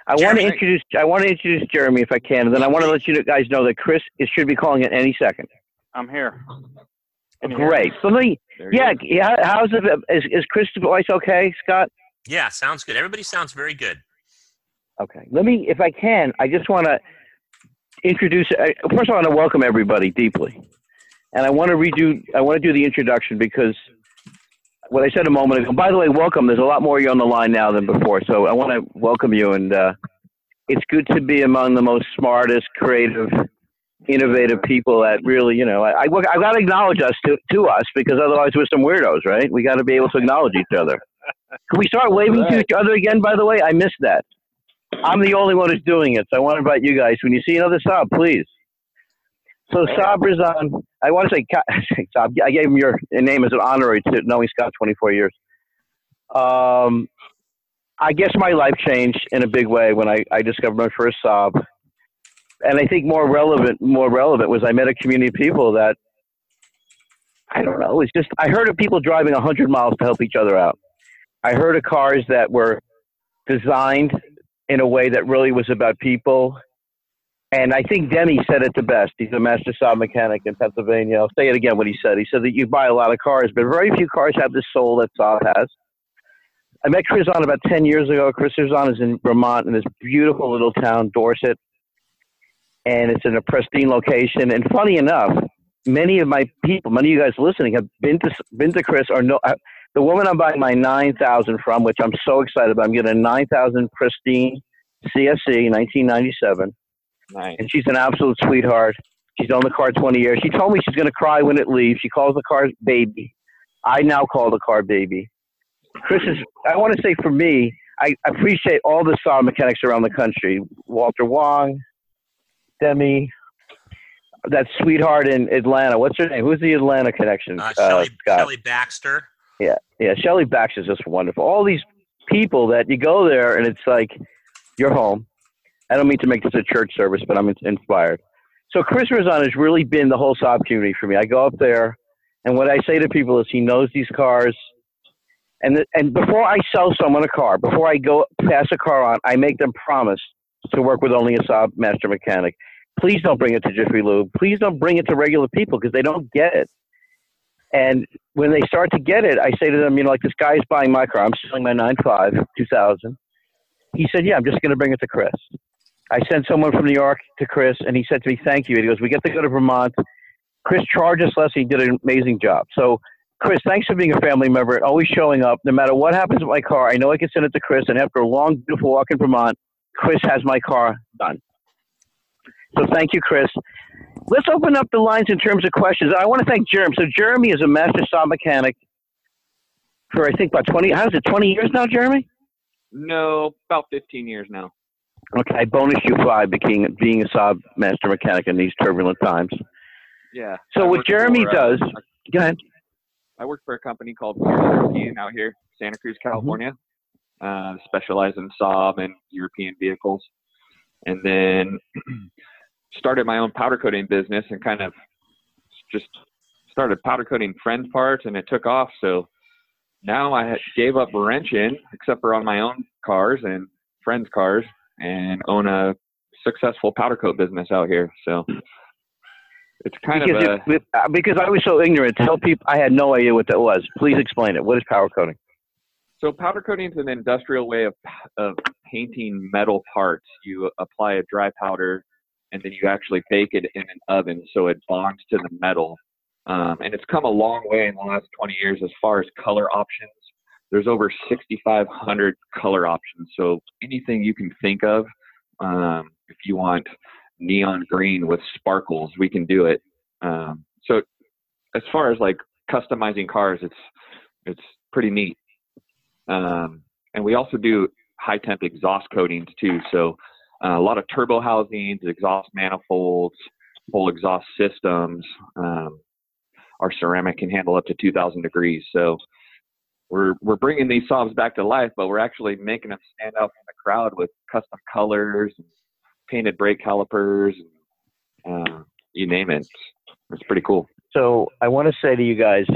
Jeremy. I want to introduce Jeremy if I can, and then I want to let you guys know that Chris should be calling at any second. I'm here. Great. So yeah. How's it? Is Chris' voice okay, Scott? Yeah, sounds good. Everybody sounds very good. Okay. Let me, if I can, I just want to introduce. First, I want to welcome everybody deeply, and I want to do the introduction because what I said a moment ago. By the way, welcome. There's a lot more of you on the line now than before, so I want to welcome you, and it's good to be among the most smartest, creative, innovative people that really, I got to acknowledge us to us because otherwise we're some weirdos, right? We got to be able to acknowledge each other. Can we start waving to each other again? By the way, I missed that. I'm the only one who's doing it, so I want to invite you guys. When you see another Saab, please. So Saab Rizan, I want to say Saab. I gave him your name as an honorary to knowing Scott 24 years. I guess my life changed in a big way when I discovered my first Saab. And I think more relevant was I met a community of people that, I don't know, it's just, I heard of people driving 100 miles to help each other out. I heard of cars that were designed in a way that really was about people. And I think Demi said it the best. He's a master Saab mechanic in Pennsylvania. I'll say it again what he said. He said that you buy a lot of cars, but very few cars have the soul that Saab has. I met Chris on about 10 years ago. Chris Rizan is in Vermont in this beautiful little town, Dorset. And it's in a pristine location. And funny enough, many of you guys listening have been to Chris or know the woman I'm buying my 9000 from, which I'm so excited about. I'm getting a 9000 pristine CSC 1997. Nice. And she's an absolute sweetheart. She's owned the car 20 years. She told me she's going to cry when it leaves. She calls the car baby. I now call the car baby. Chris is, I want to say for me, I appreciate all the Saab mechanics around the country. Walter Wong, Demi, that sweetheart in Atlanta. What's her name? Who's the Atlanta connection? Shelley Baxter. Yeah. Shelley Baxter is just wonderful. All these people that you go there and it's like you're home. I don't mean to make this a church service, but I'm inspired. So Chris Rizan has really been the whole Saab community for me. I go up there, and what I say to people is he knows these cars. And before I sell someone a car, before I go pass a car on, I make them promise to work with only a Saab master mechanic. Please don't bring it to Jiffy Lube. Please don't bring it to regular people because they don't get it. And when they start to get it, I say to them, like this guy's buying my car. I'm selling my 9.5, 2000. He said, yeah, I'm just going to bring it to Chris. I sent someone from New York to Chris, and he said to me, thank you. And he goes, we get to go to Vermont. Chris charged us less. He did an amazing job. So, Chris, thanks for being a family member and always showing up. No matter what happens with my car, I know I can send it to Chris. And after a long, beautiful walk in Vermont, Chris has my car done. So thank you, Chris. Let's open up the lines in terms of questions. I want to thank Jeremy. So Jeremy is a master Saab mechanic for, I think, about 20 years now, Jeremy? No, about 15 years now. Okay, I bonus you 5 being a Saab master mechanic in these turbulent times. Yeah. So what Jeremy does, go ahead. I work for a company called European out here, Santa Cruz, California. Specialize in Saab and European vehicles. And then started my own powder coating business and kind of just started powder coating friends' parts, and it took off. So now I gave up wrenching, except for on my own cars and friends' cars, and own a successful powder coat business out here. So it's kind because I was so ignorant. Tell people I had no idea what that was. Please explain it. What is powder coating? So powder coating is an industrial way of painting metal parts. You apply a dry powder, and then you actually bake it in an oven so it bonds to the metal. And it's come a long way in the last 20 years as far as color options. There's over 6,500 color options. So anything you can think of, if you want neon green with sparkles, we can do it. So as far as like customizing cars, it's pretty neat. And we also do high temp exhaust coatings too. So a lot of turbo housings, exhaust manifolds, full exhaust systems. Our ceramic can handle up to 2,000 degrees. So we're bringing these Saabs back to life, but we're actually making them stand out from the crowd with custom colors, and painted brake calipers, you name it. It's pretty cool. So I want to say to you guys,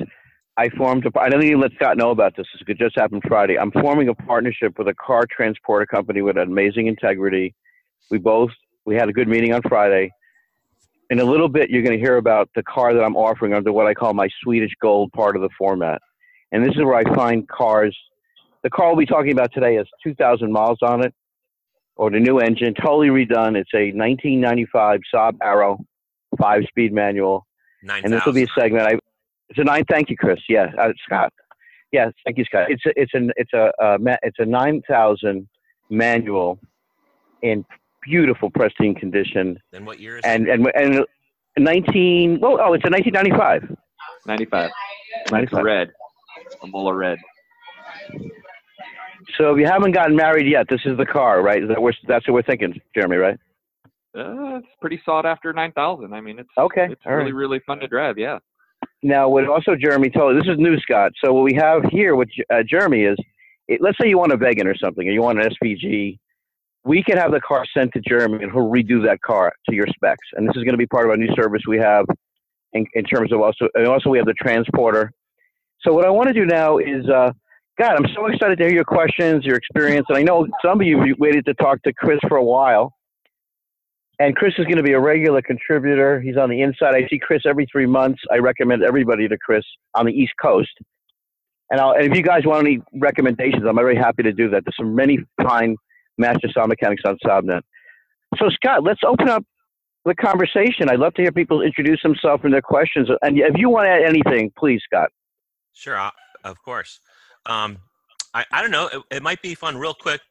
I didn't even let Scott know about this. This could just happen Friday. I'm forming a partnership with a car transporter company with amazing integrity. We had a good meeting on Friday. In a little bit, you're going to hear about the car that I'm offering under what I call my Swedish Gold part of the format. And this is where I find cars. The car we'll be talking about today has 2,000 miles on it, or the new engine, totally redone. It's a 1995 Saab Arrow, 5-speed manual. 9,000. And this will be a segment. It's a 9. Thank you, Chris. Yeah, Scott. Yeah, thank you, Scott. It's a 9,000 manual in beautiful, pristine condition. Then what year is And it? and 19. Well, it's a 1995. 95. It's red. A Mola red. So if you haven't gotten married yet, this is the car, right? That's what we're thinking, Jeremy, right? It's pretty sought after 9,000. I mean, it's Okay. It's All really, right. really fun to drive. Yeah. Now, what also Jeremy told this is new, Scott. So what we have here with Jeremy is, let's say you want a Vegan or something, or you want an SVG. We can have the car sent to Jeremy, and he'll redo that car to your specs. And this is going to be part of our new service we have in terms of also we have the transporter. So what I want to do now is, God, I'm so excited to hear your questions, your experience. And I know some of you waited to talk to Chris for a while. And Chris is going to be a regular contributor. He's on the inside. I see Chris every 3 months. I recommend everybody to Chris on the East Coast. And if you guys want any recommendations, I'm very happy to do that. There's some many fine master Saab mechanics on SaabNet. So, Scott, let's open up the conversation. I'd love to hear people introduce themselves and their questions. And if you want to add anything, please, Scott. Sure, of course. I don't know. It might be fun, real quick,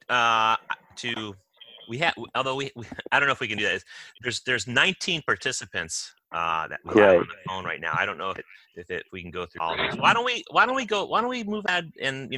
although we I don't know if we can do that. There's 19 participants that we have on the phone right now. I don't know if we can go through all of these. Why don't we move ahead and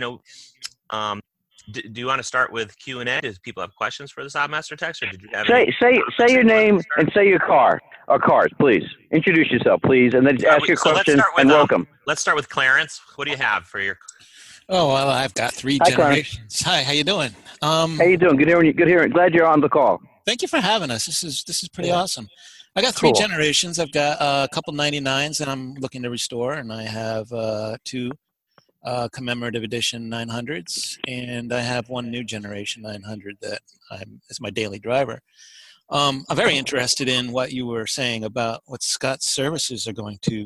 do you want to start with Q&A? Do people have questions for the Saab Master Text, or did you have say your name and say your car or cars, please. Introduce yourself, please, and then ask your question and welcome. Let's start with Clarence. What do you have for your? Oh, well, I've got 3 Hi, generations. Hi, how you doing? How you doing? Good hearing. Glad you're on the call. Thank you for having us. This is pretty awesome. I got 3 generations. I've got a couple 99s that I'm looking to restore, and I have 2 commemorative edition 900s, and I have 1 new generation 900 that is my daily driver. I'm very interested in what you were saying about what Scott's services are going to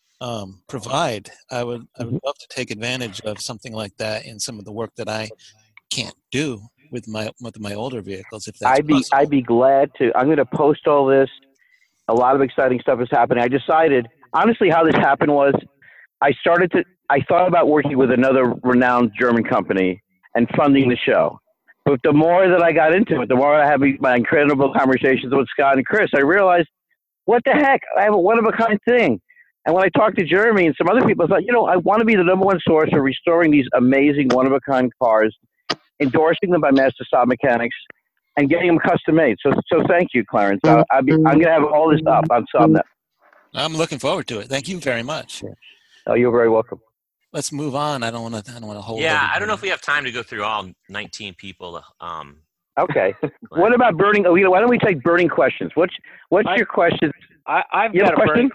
provide. I would love to take advantage of something like that in some of the work that I can't do with my older vehicles. If that's possible. I'd be glad to. I'm going to post all this. A lot of exciting stuff is happening. I decided, honestly, how this happened was I thought about working with another renowned German company and funding the show. But the more that I got into it, the more I had my incredible conversations with Scott and Chris, I realized, what the heck? I have a one-of-a-kind thing. And when I talked to Jeremy and some other people, I thought, I want to be the #1 source for restoring these amazing one-of-a-kind cars, endorsing them by Master Saab Mechanics, and getting them custom made. So thank you, Clarence. I'm going to have all this up on SaabNet. I'm looking forward to it. Thank you very much. Oh, you're very welcome. Let's move on. I don't want to hold. Yeah, everybody. I don't know if we have time to go through all 19 people. Okay. What about burning? Why don't we take burning questions? What's your question? I've got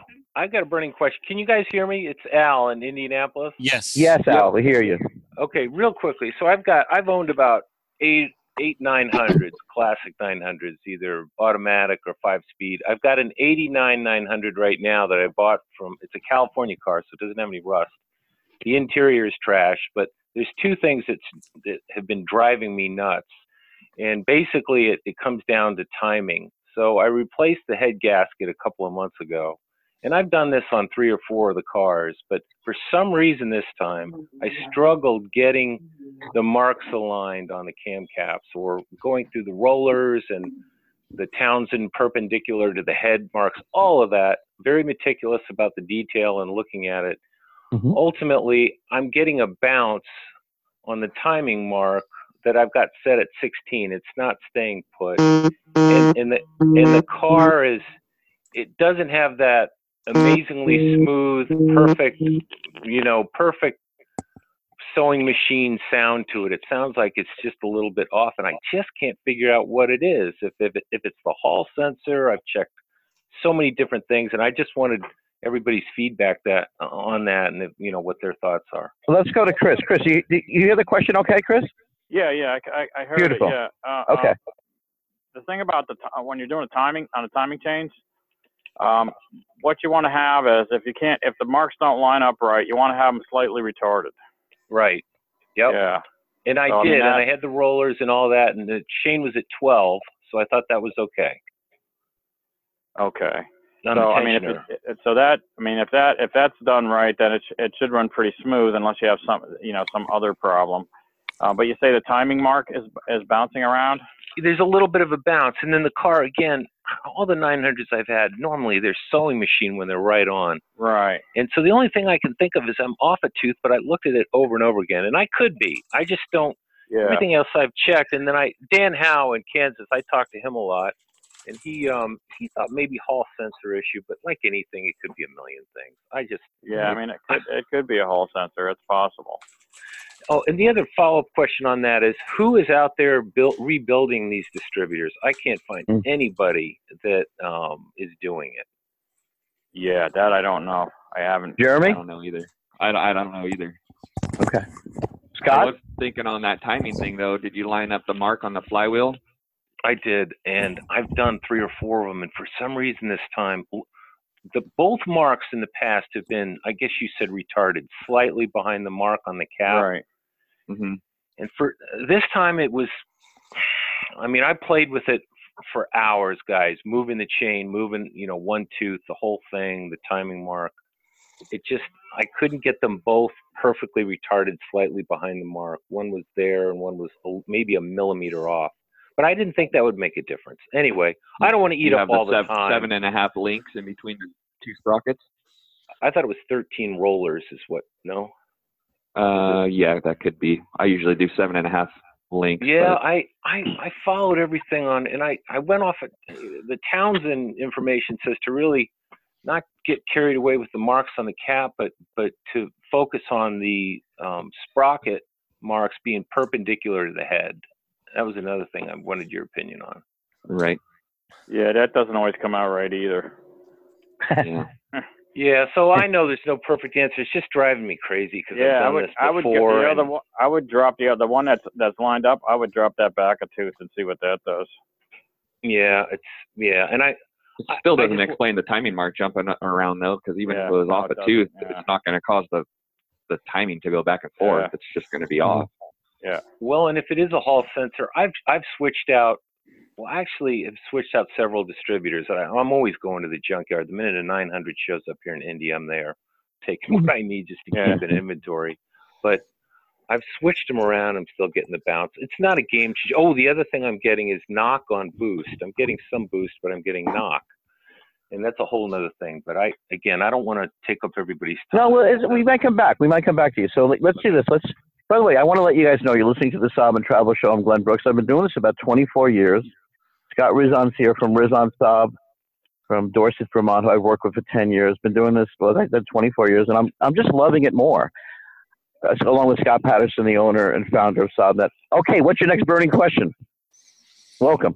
a burning question. Can you guys hear me? It's Al in Indianapolis. Yes. Yes, Al. We hear you. Okay, real quickly. So I've owned about eight 900s, classic 900s, either automatic or 5-speed. I've got an 89 900 right now that I bought it's a California car, so it doesn't have any rust. The interior is trash, but there's 2 things that have been driving me nuts. And basically it comes down to timing. So I replaced the head gasket a couple of months ago. And I've done this on 3 or 4 of the cars, but for some reason this time, I struggled getting the marks aligned on the cam caps, or going through the rollers and the Townsend perpendicular to the head marks, all of that. Very meticulous about the detail and looking at it. Mm-hmm. Ultimately, I'm getting a bounce on the timing mark that I've got set at 16. It's not staying put. And the car it doesn't have that amazingly smooth, perfect sewing machine sound to it. It sounds like it's just a little bit off, and I just can't figure out what it is. If it's the Hall sensor, I've checked so many different things, and I just wanted, everybody's feedback on that, and what their thoughts are. Well, let's go to Chris. Chris, you hear the question? Okay, Chris. Yeah, I heard Beautiful. it. Yeah. Okay. The thing about when you're doing a timing change, what you want to have is if the marks don't line up right, you want to have them slightly retarded. Right. Yep. Yeah. And I did, and I had the rollers and all that, and the chain was at 12, so I thought that was okay. Okay. So I mean, if that's done right, then it should run pretty smooth, unless you have some other problem. But you say the timing mark is bouncing around? There's a little bit of a bounce, and then the car, again, all the 900s I've had, normally they're sewing machine when they're right on. Right. And so the only thing I can think of is I'm off a tooth, but I looked at it over and over again, and I could be. I just don't. Yeah. Everything else I've checked, and then Dan Howe in Kansas, I talked to him a lot, and he thought maybe hall sensor issue, but like anything, it could be a million things. I mean, it could be a hall sensor. It's possible. Oh, and the other follow-up question on that is, who is out there rebuilding these distributors? I can't find anybody that is doing it. Yeah, that I don't know. I haven't. Jeremy? I don't know either. I don't know either. Okay. Scott? I was thinking on that timing thing, though, did you line up the mark on the flywheel? I did, and I've done 3 or 4 of them, and for some reason this time, both marks in the past have been, I guess you said retarded, slightly behind the mark on the cap. Right. Mm-hmm. And for this time it was, I mean, I played with it for hours, guys, moving the chain, moving, one tooth, the whole thing, the timing mark. I couldn't get them both perfectly retarded, slightly behind the mark. One was there and one was maybe a millimeter off. But I didn't think that would make a difference. Anyway, I don't want to eat up all the time. 7.5 links in between the 2 sprockets? I thought it was 13 rollers is what, no? Yeah, that could be. I usually do 7.5 links. Yeah, I followed everything on, and I went off the Townsend information says to really not get carried away with the marks on the cap, but to focus on the sprocket marks being perpendicular to the head. That was another thing I wanted your opinion on. Right. Yeah, that doesn't always come out right either. Yeah. Yeah, so I know there's no perfect answer. It's just driving me crazy because I've done this before. I would drop the one that's lined up. I would drop that back a tooth and see what that does. Yeah, and it still doesn't explain the timing mark jumping around though, because even if it was off a tooth, it's not going to cause the timing to go back and forth. It's just going to be off. Yeah. Well, and if it is a hall sensor, I've switched out. Well, actually, I've switched out several distributors. I'm always going to the junkyard. The minute a 900 shows up here in Indy, I'm there taking what I need just to keep an inventory. But I've switched them around. I'm still getting the bounce. It's not a game changer. Oh, the other thing I'm getting is knock on boost. I'm getting some boost, but I'm getting knock. And that's a whole other thing. But I don't want to take up everybody's time. No, well, we might come back. We might come back to you. So let's do this. By the way, I want to let you guys know you're listening to the Saab and Travel Show. I'm Glenn Brooks. I've been doing this about 24 years. Scott Rizon's here from Rizon Saab from Dorset, Vermont, who I've worked with for 10 years. Been doing this for 24 years, and I'm just loving it more. Along with Scott Patterson, the owner and founder of SaabNet. Okay, what's your next burning question? Welcome.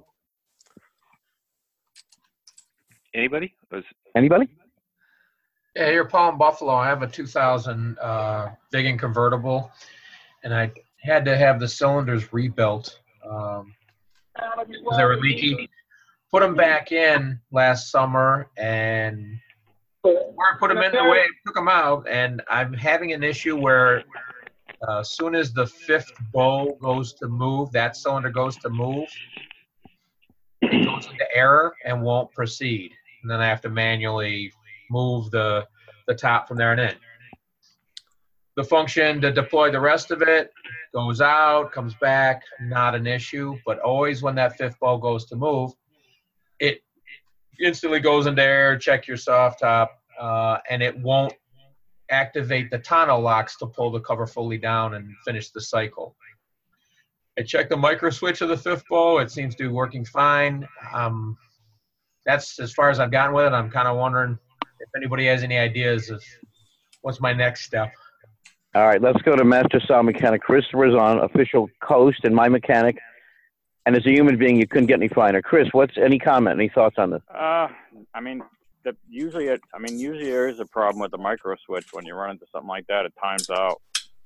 Anybody? Anybody? Yeah, here, Paul in Buffalo. I have a 2000 Vigan convertible, and I had to have the cylinders rebuilt. Because they were leaky. Put them back in last summer, and where I put them in the way I took them out, and I'm having an issue where as soon as the 5th bow goes to move, that cylinder goes to move, it goes into error and won't proceed. And then I have to manually move the top from there and in. The function to deploy the rest of it goes out, comes back, not an issue. But always when that 5th bow goes to move, it instantly goes into error, check your soft top, and it won't activate the tonneau locks to pull the cover fully down and finish the cycle. I checked the micro switch of the 5th bow. It seems to be working fine. That's as far as I've gotten with it. I'm kind of wondering if anybody has any ideas of what's my next step. All right, let's go to Master Saab Mechanic Chris Rizon, official Coast and my mechanic. And as a human being, you couldn't get any finer. Chris, any comment, any thoughts on this? I mean, usually there is a problem with the micro switch when you run into something like that. It times out,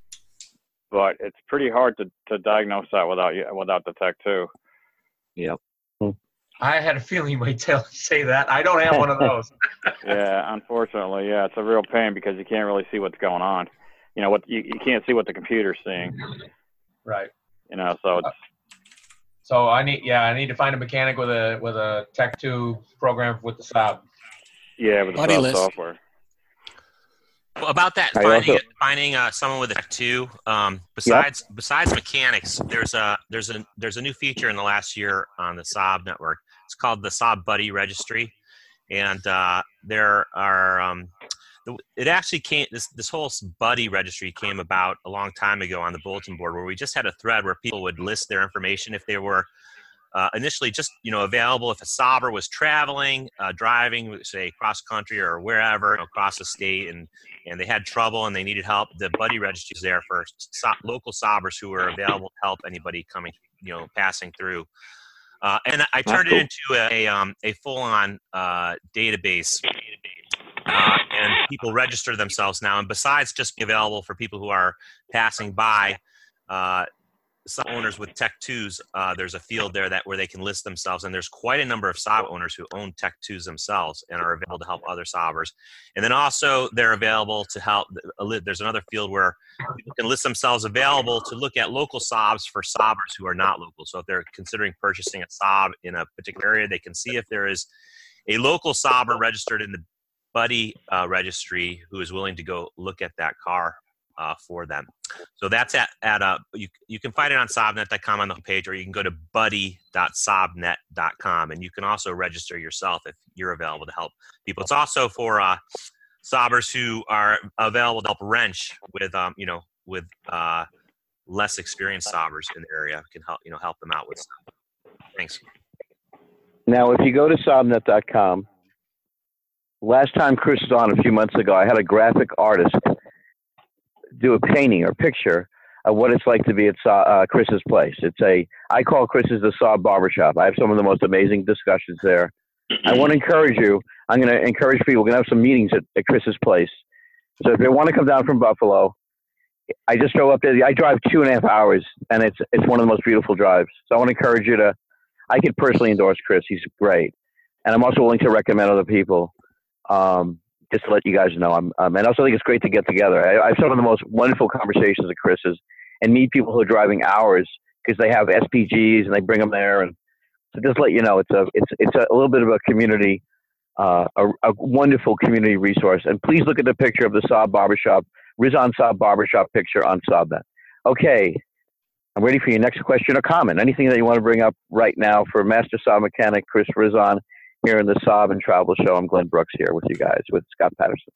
but it's pretty hard to diagnose that without the Tech 2. Yep. I had a feeling you might say that. I don't have one of those. Yeah, unfortunately, yeah, it's a real pain because you can't really see what's going on. You know you can't see what the computer's seeing. Right. You know, so it's. So I need to find a mechanic with a Tech 2 program with the Saab. Yeah, with the Saab software. Well, about that, finding someone with a Tech 2. Besides mechanics, there's a new feature in the last year on the Saab network. It's called the Saab Buddy Registry, and there are. It actually came. This whole Buddy Registry came about a long time ago on the bulletin board, where we just had a thread where people would list their information if they were initially just available. If a Sauber was traveling, driving, say cross country or wherever across the state, and they had trouble and they needed help, the Buddy Registry is there for local Saubers who are available to help anybody coming, passing through. And I turned it into a full-on database, and people register themselves now. And besides just being available for people who are passing by, some owners with Tech 2s, there's a field there where they can list themselves, and there's quite a number of Saab owners who own Tech 2s themselves and are available to help other Saabers. And then also they're available to help. There's another field where people can list themselves available to look at local Saabs for Saabers who are not local. So if they're considering purchasing a Saab in a particular area, they can see if there is a local Sauber registered in the Buddy registry who is willing to go look at that car for them. So that's you can find it on Saabnet.com on the page, or you can go to buddy.saabnet.com, and you can also register yourself if you're available to help people. It's also for Saabers who are available to help wrench with less experienced Saabers in the area, can help them out with stuff. Thanks. Now, if you go to Saabnet.com, last time Chris was on a few months ago, I had a graphic artist do a painting or picture of what it's like to be at Chris's place. I call Chris's the Saab barbershop. I have some of the most amazing discussions there. I want to encourage you. I'm going to encourage people. We're going to have some meetings at Chris's place. So if they want to come down from Buffalo, I just drove up there. I drive 2.5 hours, and it's one of the most beautiful drives. So I want to encourage you I could personally endorse Chris. He's great. And I'm also willing to recommend other people. Just to let you guys know, and I also think it's great to get together. I have some of the most wonderful conversations at Chris's and meet people who are driving hours because they have SPGs and they bring them there. And so just to let you know, it's a little bit of a community, a wonderful community resource. And please look at the picture of the Saab Barbershop, Rizan Saab Barbershop picture on Saabnet. Okay, I'm ready for your next question or comment. Anything that you want to bring up right now for Master Saab Mechanic Chris Rizan here in the Saab and Travel Show. I'm Glenn Brooks here with you guys, with Scott Patterson.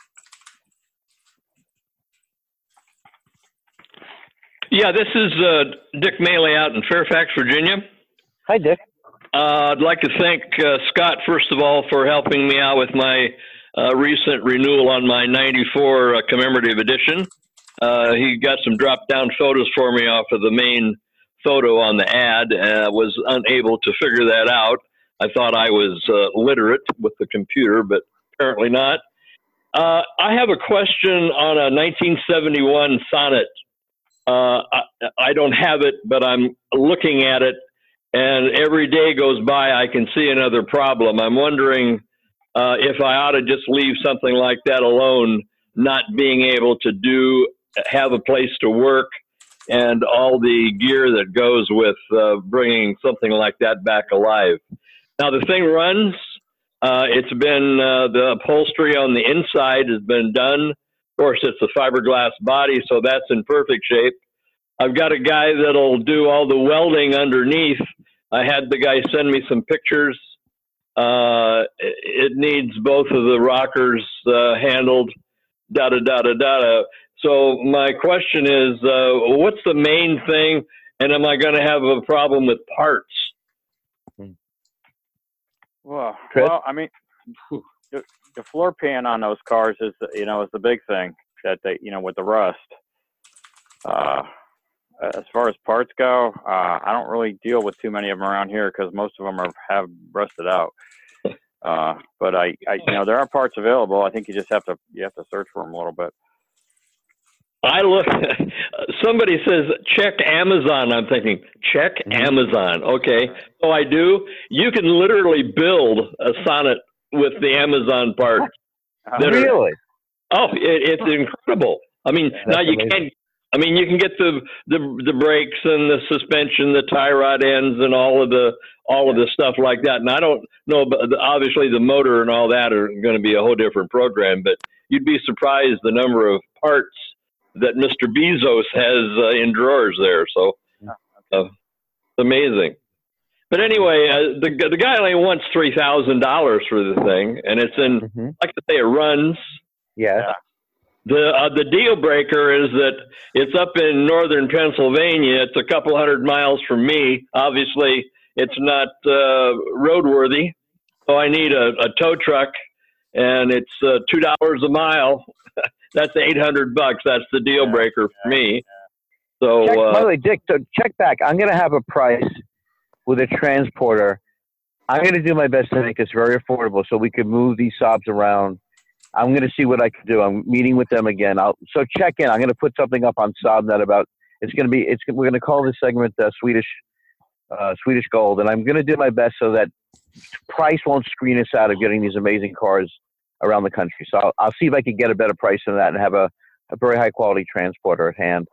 Yeah, this is Dick Maley out in Fairfax, Virginia. Hi, Dick. I'd like to thank Scott, first of all, for helping me out with my recent renewal on my 94 commemorative edition. He got some drop-down photos for me off of the main photo on the ad. Was unable to figure that out. I thought I was literate with the computer, but apparently not. I have a question on a 1971 Sonnet. I don't have it, but I'm looking at it, and every day goes by, I can see another problem. I'm wondering if I ought to just leave something like that alone, not being able to have a place to work, and all the gear that goes with bringing something like that back alive. Now, the thing runs. It's been the upholstery on the inside has been done. Of course, it's a fiberglass body, so that's in perfect shape. I've got a guy that'll do all the welding underneath. I had the guy send me some pictures. It needs both of the rockers handled, da-da-da-da-da. So my question is, what's the main thing, and am I going to have a problem with parts? Well, I mean, the floor pan on those cars is the big thing that with the rust. As far as parts go, I don't really deal with too many of them around here because most of them have rusted out. But I there are parts available. I think you have to search for them a little bit. I look. Somebody says check Amazon. I'm thinking check Amazon. Okay, so I do. You can literally build a Sonnet with the Amazon part. Really? It's incredible. I mean, now you can't. I mean, you can get the brakes and the suspension, the tie rod ends, and all of the stuff like that. And I don't know, but obviously the motor and all that are going to be a whole different program. But you'd be surprised the number of parts that Mr. Bezos has in drawers there. So it's amazing. But anyway, the guy only wants $3,000 for the thing, and it's in, like I say, it runs. Yeah. The deal breaker is that it's up in northern Pennsylvania. It's a couple hundred miles from me. Obviously, it's not roadworthy, so I need a tow truck, and it's $2 a mile. That's $800. That's the deal breaker for me. So, by the way, Dick, so check back. I'm going to have a price with a transporter. I'm going to do my best to make this very affordable so we can move these Saabs around. I'm going to see what I can do. I'm meeting with them again. So check in. I'm going to put something up on Saabnet about. We're going to call this segment Swedish Gold, and I'm going to do my best so that price won't screen us out of getting these amazing cars around the country. So I'll see if I can get a better price than that and have a very high quality transporter at hand.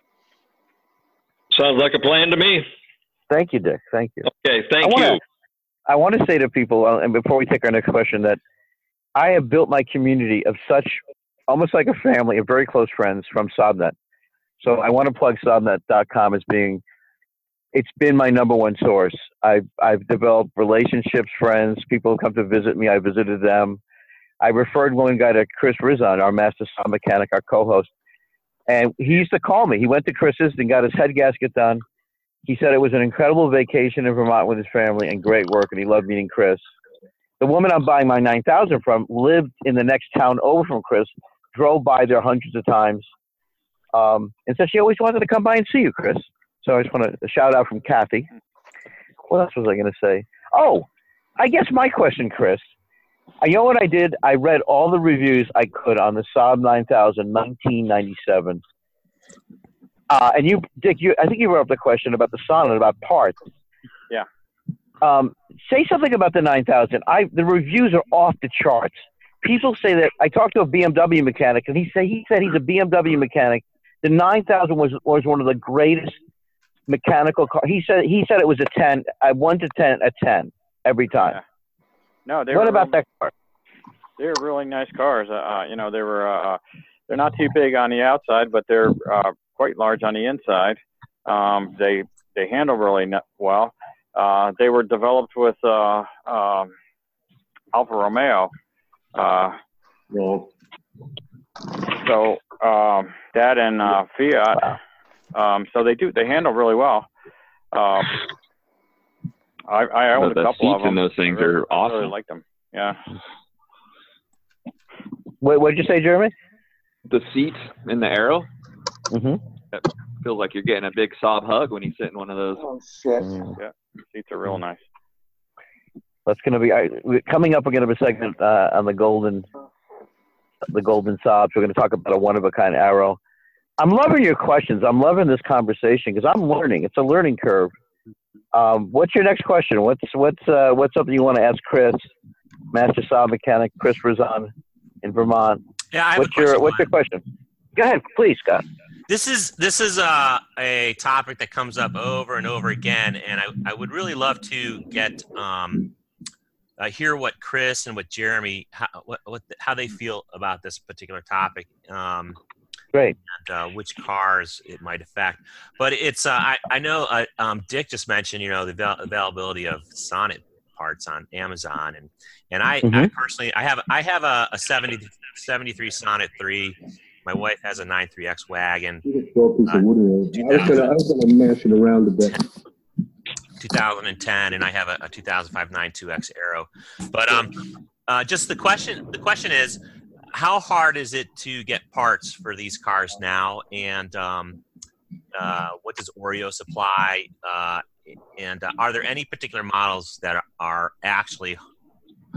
Sounds like a plan to me. Thank you, Dick. Thank you. Okay, thank you. I want to say to people, and before we take our next question, that I have built my community of such, almost like a family of very close friends from Saabnet. So I want to plug Saabnet.com as it's been my number one source. I've developed relationships, friends, people who come to visit me. I visited them. I referred one guy to Chris Rizon, our master Saab mechanic, our co-host. And he used to call me. He went to Chris's and got his head gasket done. He said it was an incredible vacation in Vermont with his family and great work, and he loved meeting Chris. The woman I'm buying my 9000 from lived in the next town over from Chris, drove by there hundreds of times, and said she always wanted to come by and see you, Chris. So I just want a shout out from Kathy. What else was I going to say? Oh, I guess my question, Chris, you know what I did? I read all the reviews I could on the Saab 9000 1997. And you, Dick, I think you brought up the question about the Sonnet, about parts. Yeah. Say something about the 9000. The reviews are off the charts. People say that. I talked to a BMW mechanic, and he said he's a BMW mechanic. The 9000 was one of the greatest mechanical cars. He said it was a 10, 1 to 10, a 10 every time. Yeah. No, what about that car? They're really nice cars. They're not too big on the outside, but they're quite large on the inside. They handle really well. They were developed with Alfa Romeo. So that and Fiat. So they handle really well. I owned a couple of them. And those things are awesome. I really like them. Yeah. What did you say, Jeremy? The seats in the Aero. Mm-hmm. It feels like you're getting a big Saab hug when you sit in one of those. Oh shit! Yeah, seats are real nice. That's going to be coming up. We're going to have a segment on the golden Saabs. We're going to talk about a one-of-a-kind Aero. I'm loving your questions. I'm loving this conversation because I'm learning. It's a learning curve. What's your next question? What's something you want to ask Chris, Master Saab Mechanic, Chris Rizon in Vermont? Yeah, what's your question? Go ahead, please, Scott. This is a topic that comes up over and over again, and I would really love to get hear what Chris and what Jeremy how they feel about this particular topic. Great. And which cars it might affect, but it's I know Dick just mentioned the availability of Sonnet parts on Amazon, and I personally I have a 73 Sonnet 3. My wife has a 93X wagon. I was gonna mash it around a bit. 2010, and I have a 2005 92X Aero. But just the question is, how hard is it to get parts for these cars now? And what does Oreo supply? And are there any particular models that are actually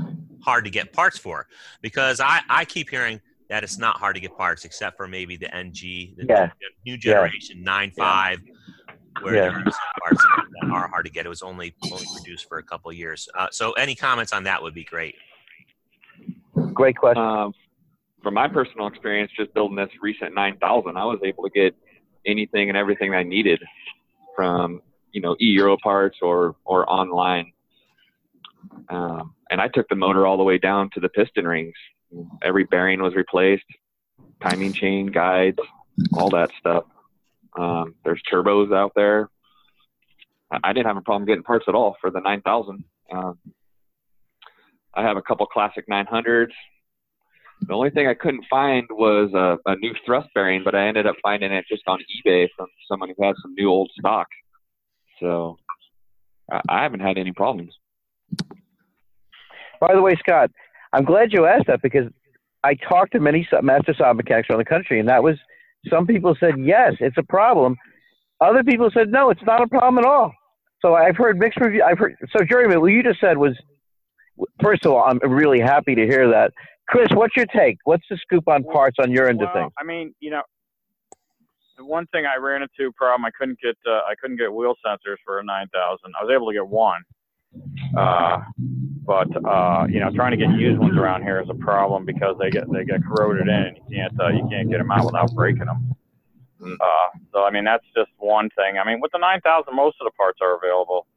hard to get parts for, because I keep hearing that it's not hard to get parts except for maybe the NG, the new generation 9.5, where there are some parts that are hard to get. It was only produced for a couple of years. So any comments on that would be great. Great question. From my personal experience, just building this recent 9000, I was able to get anything and everything I needed from, e-Euro parts or online. And I took the motor all the way down to the piston rings. Every bearing was replaced, timing chain, guides, all that stuff. There's turbos out there. I didn't have a problem getting parts at all for the 9000. I have a couple classic 900s. The only thing I couldn't find was a new thrust bearing, but I ended up finding it just on eBay from someone who had some new old stock. So I haven't had any problems. By the way, Scott, I'm glad you asked that, because I talked to many master saab mechanics around the country, and that was, some people said, yes, it's a problem. Other people said, no, it's not a problem at all. So I've heard mixed reviews. So Jeremy, what you just said was, first of all, I'm really happy to hear that. Chris, what's your take? What's the scoop on parts on your end of things? I mean, the one thing I ran into problem, I couldn't get wheel sensors for a 9000. I was able to get one. But trying to get used ones around here is a problem because they get corroded in, and you can't get them out without breaking them. So I mean, that's just one thing. I mean, with the 9000, most of the parts are available,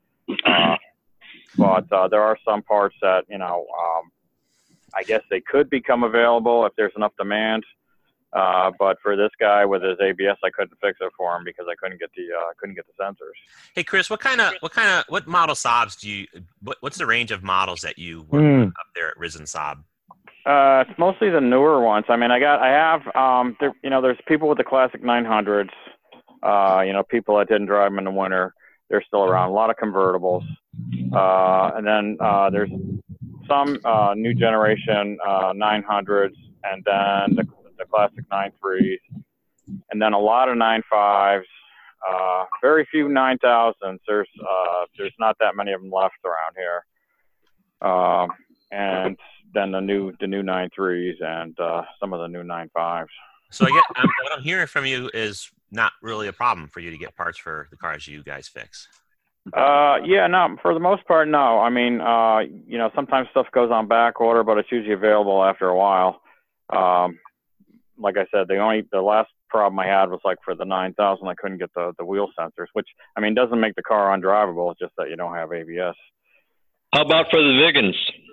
but there are some parts that I guess they could become available if there's enough demand. But for this guy with his ABS, I couldn't fix it for him because I couldn't get the sensors. Hey Chris, what model Saabs what's the range of models that you work up there at Risen Saab? It's mostly the newer ones. I mean, there's people with the classic 900s, people that didn't drive them in the winter. They're still around. A lot of convertibles. And then there's some new generation 900s, and then the classic 9.3s, and then a lot of 9.5s, very few 9,000s. There's not that many of them left around here. And then the new 9.3s and some of the new 9.5s. So what I'm hearing from you is not really a problem for you to get parts for the cars you guys fix. No, for the most part, no. I mean, sometimes stuff goes on back order, but it's usually available after a while. Like I said, the last problem I had was like for the 9000, I couldn't get the wheel sensors, which, I mean, doesn't make the car undrivable. It's just that you don't have ABS. How about for the Viggens?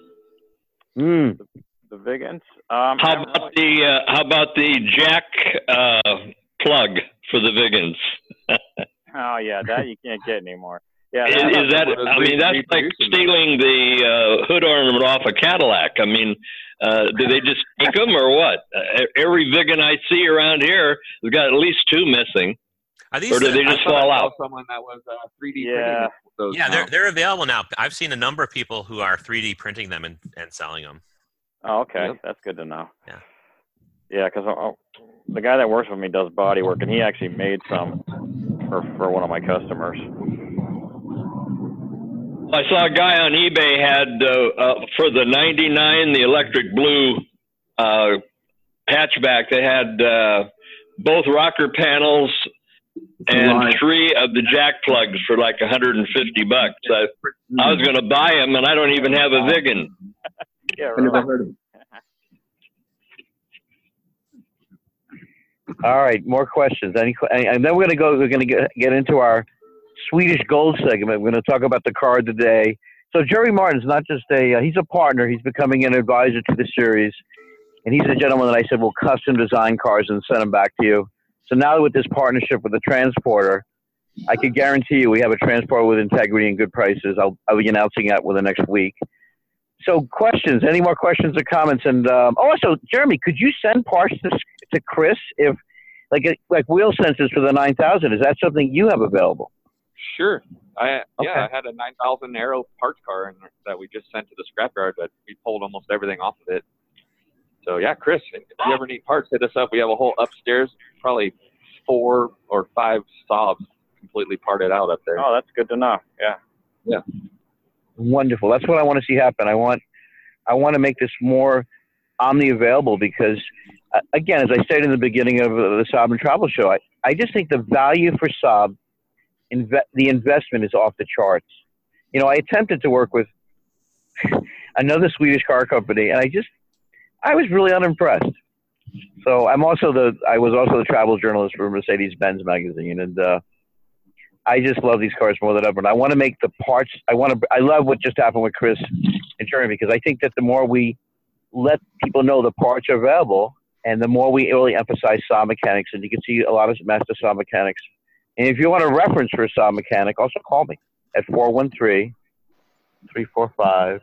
The Viggens? How about the jack plug for the Viggens? Oh yeah, that you can't get anymore. Yeah, that's like stealing the hood ornament off a Cadillac. I mean, do they just take them or what? Every Viggen I see around here has got at least two missing. Or do they just fall out? Someone that was 3D printing those. Yeah, they're available now. I've seen a number of people who are 3D printing them and selling them. Oh, okay, that's good to know. Yeah, because the guy that works with me does body work, and he actually made some for one of my customers. I saw a guy on eBay had for the 99, the electric blue hatchback. They had both rocker panels and 3 of the jack plugs for like $150. I was going to buy them, and I don't even have a Viggen. Yeah, I never heard of them. All right, more questions. And then we're going to get into our Swedish Gold segment. We're going to talk about the car today. So Jerry Martin's not just he's a partner. He's becoming an advisor to the series. And he's a gentleman that I said will custom design cars and send them back to you. So now with this partnership with the transporter, I can guarantee you we have a transporter with integrity and good prices. I'll be announcing that within the next week. So questions, any more questions or comments? And also, Jeremy, could you send parts to Chris if like wheel sensors for the 9000? Is that something you have available? Sure. I had a 9000 Aero parts car that we just sent to the scrapyard, but we pulled almost everything off of it. So yeah, Chris, if you ever need parts, hit us up. We have a whole upstairs, probably 4 or 5 Saabs completely parted out up there. Oh, that's good to know. Yeah. Wonderful. That's what I want to see happen. I want I want to make this more omni-available because, again, as I said in the beginning of the Saab and Travel Show, I just think the value for Saab, the investment is off the charts. You know, I attempted to work with another Swedish car company, and I was really unimpressed. So I was also the travel journalist for Mercedes-Benz magazine, and I just love these cars more than ever. And I want to make the parts. I love what just happened with Chris and Jeremy, because I think that the more we let people know the parts are available, and the more we really emphasize Saab mechanics, and you can see a lot of master Saab mechanics. And if you want a reference for a Saab mechanic, also call me at 413-345-3747.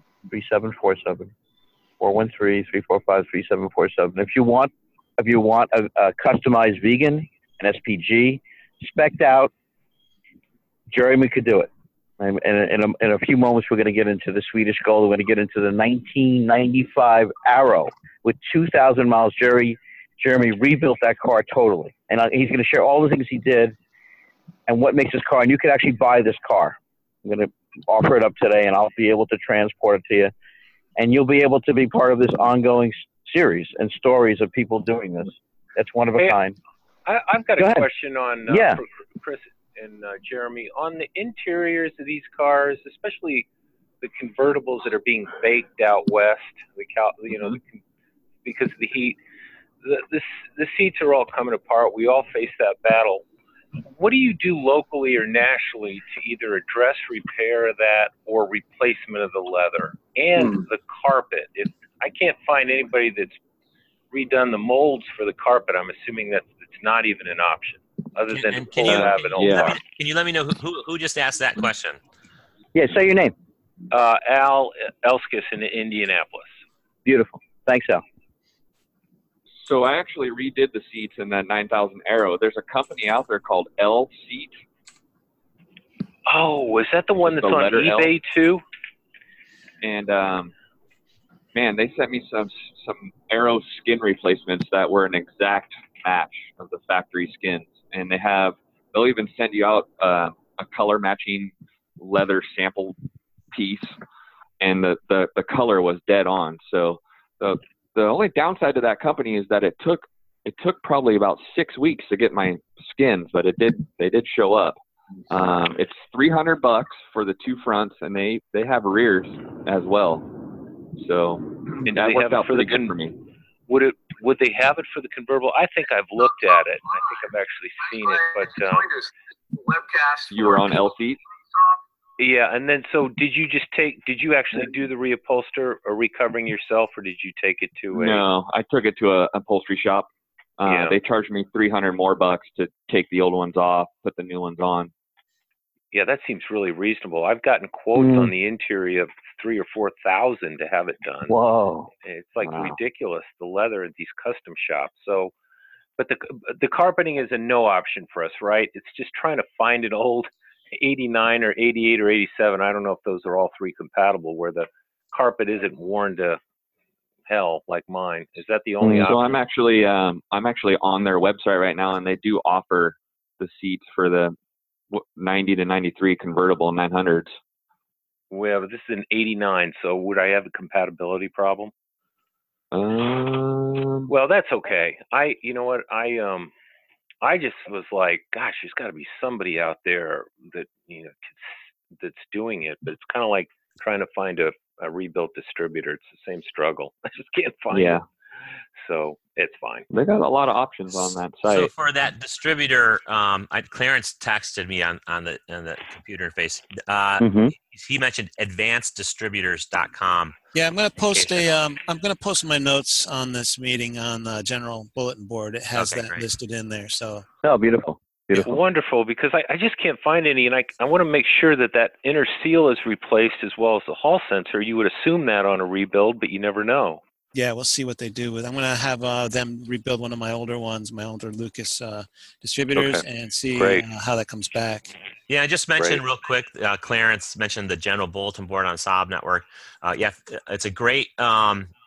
413-345-3747. If you want a customized vegan, an SPG, spec'd out, Jeremy could do it. And in a few moments, we're going to get into the Swedish Gold. We're going to get into the 1995 Arrow with 2,000 miles. Jeremy rebuilt that car totally. And he's going to share all the things he did and what makes this car. And you can actually buy this car. I'm going to offer it up today, and I'll be able to transport it to you. And you'll be able to be part of this ongoing series and stories of people doing this. That's one of a kind. I've got a question on for Chris and Jeremy. On the interiors of these cars, especially the convertibles that are being baked out west, because of the heat, the seats are all coming apart. We all face that battle. What do you do locally or nationally to either address, repair that, or replacement of the leather and the carpet? If I can't find anybody that's redone the molds for the carpet, I'm assuming that it's not even an option, other than can you let me know who just asked that question? Yeah, say your name. Al Elskis in Indianapolis. Beautiful. Thanks, Al. So I actually redid the seats in that 9000 Aero. There's a company out there called L Seat. Oh, was that the one that's on eBay too? And man, they sent me some Aero skin replacements that were an exact match of the factory skins. And they'll even send you out a color matching leather sample piece, and the color was dead on. So the only downside to that company is that it took probably about 6 weeks to get my skins, but they did show up. It's $300 for the two fronts, and they have rears as well. So that worked out pretty good for me. Would they have it for the convertible? I think I've looked at it. I think I've actually seen it, but you were on L Seat? Yeah, and then so did you actually do the reupholster or recovering yourself, or did you take it to No, I took it to a upholstery shop. They charged me $300 more to take the old ones off, put the new ones on. Yeah, that seems really reasonable. I've gotten quotes on the interior of $3,000 or $4,000 to have it done. Whoa. It's ridiculous, the leather at these custom shops. So, but the carpeting is a no option for us, right? It's just trying to find an old 89 or 88 or 87. I don't know if those are all three compatible, where the carpet isn't worn to hell like mine. Is that the only option? So I'm actually on their website right now, and they do offer the seats for the 90 to 93 convertible 900s. Well, but this is an 89, so would I have a compatibility problem? Well, that's okay. You know what? I just was like, gosh, there's got to be somebody out there that that's doing it. But it's kind of like trying to find a rebuilt distributor. It's the same struggle. I just can't find it. So it's fine. They got a lot of options on that site. So for that distributor, Clarence texted me on the computer interface. He mentioned advanceddistributors.com. Yeah, I'm going to post my notes on this meeting on the general bulletin board. It has that listed in there. So. Oh, beautiful. Beautiful. Wonderful, because I just can't find any, and I want to make sure that inner seal is replaced as well as the hall sensor. You would assume that on a rebuild, but you never know. Yeah, we'll see what they do with. I'm going to have them rebuild one of my older ones, my older Lucas distributors, and see how that comes back. Yeah, I just mentioned real quick. Clarence mentioned the general bulletin board on Saab Network. Yeah, it's a great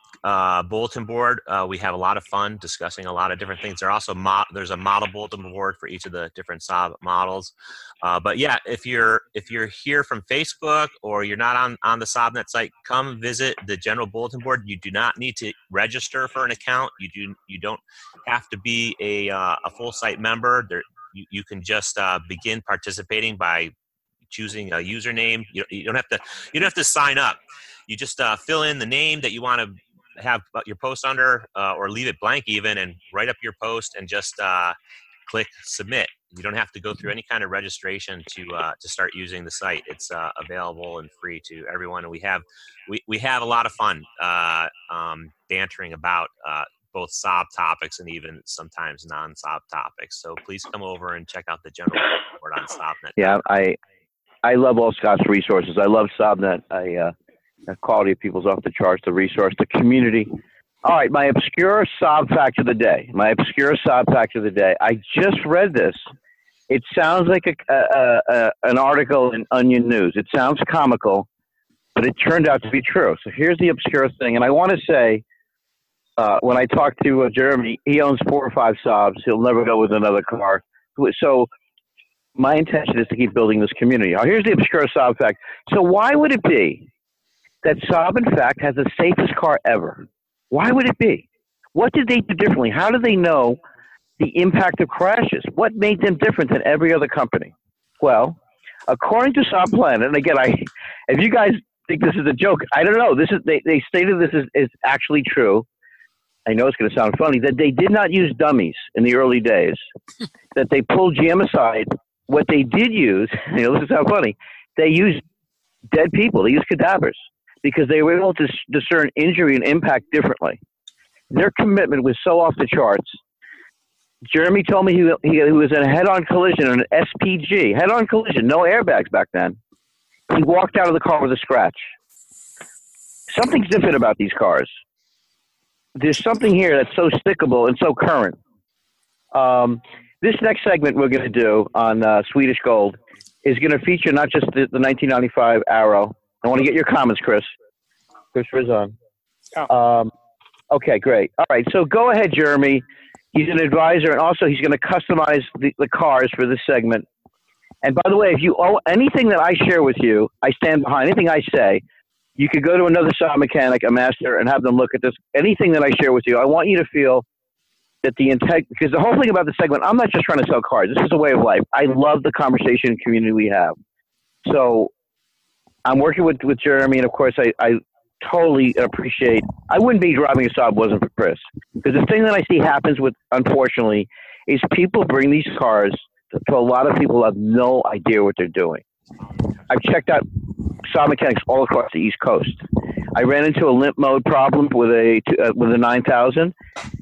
bulletin board. We have a lot of fun discussing a lot of different things. There's a model bulletin board for each of the different Saab models. But yeah, if you're here from Facebook or you're not on the SaabNet site, come visit the general bulletin board. You do not need to register for an account. You don't have to be a full site member. You can just begin participating by choosing a username. You don't have to sign up. You just fill in the name that you want to have your post under, or leave it blank even, and write up your post and just click submit. You don't have to go through any kind of registration to start using the site. It's available and free to everyone. And we have a lot of fun bantering about both Saab topics and even sometimes non-Saab topics. So please come over and check out the general board on SaabNet. Yeah, I love all Scott's resources. I love SaabNet. The quality of people's off the charts, the resource, the community. All right, my obscure Saab fact of the day. I just read this. It sounds like an article in Onion News. It sounds comical, but it turned out to be true. So here's the obscure thing. And I want to say, when I talked to Jeremy, he owns 4 or 5 Saabs. He'll never go with another car. So my intention is to keep building this community. Now, here's the obscure Saab fact. So why would it be that Saab, in fact, has the safest car ever? Why would it be? What did they do differently? How do they know the impact of crashes? What made them different than every other company? Well, according to Saab Planet, and again, if you guys think this is a joke, I don't know. They stated this is actually true. I know it's going to sound funny, that they did not use dummies in the early days, that they pulled GM aside. What they did use, this is how funny, they used dead people. They used cadavers because they were able to discern injury and impact differently. Their commitment was so off the charts. Jeremy told me he was in a head-on collision, an SPG, head-on collision, no airbags back then. He walked out of the car with a scratch. Something's different about these cars. There's something here that's so stickable and so current. This next segment we're going to do on Swedish Gold is going to feature not just the 1995 Arrow. I want to get your comments, Chris. Chris Rizon. Okay, great. All right, so go ahead, Jeremy. He's an advisor, and also he's going to customize the cars for this segment. And by the way, if you owe anything that I share with you, I stand behind anything I say. You could go to another Saab mechanic, a master, and have them look at this. Anything that I share with you, I want you to feel that because the whole thing about the segment, I'm not just trying to sell cars. This is a way of life. I love the conversation and community we have. So I'm working with Jeremy, and of course, I totally appreciate. I wouldn't be driving a Saab wasn't for Chris. Because the thing that I see happens unfortunately, is people bring these cars to a lot of people who have no idea what they're doing. I've checked out Saab mechanics all across the East Coast. I ran into a limp mode problem with a 9000.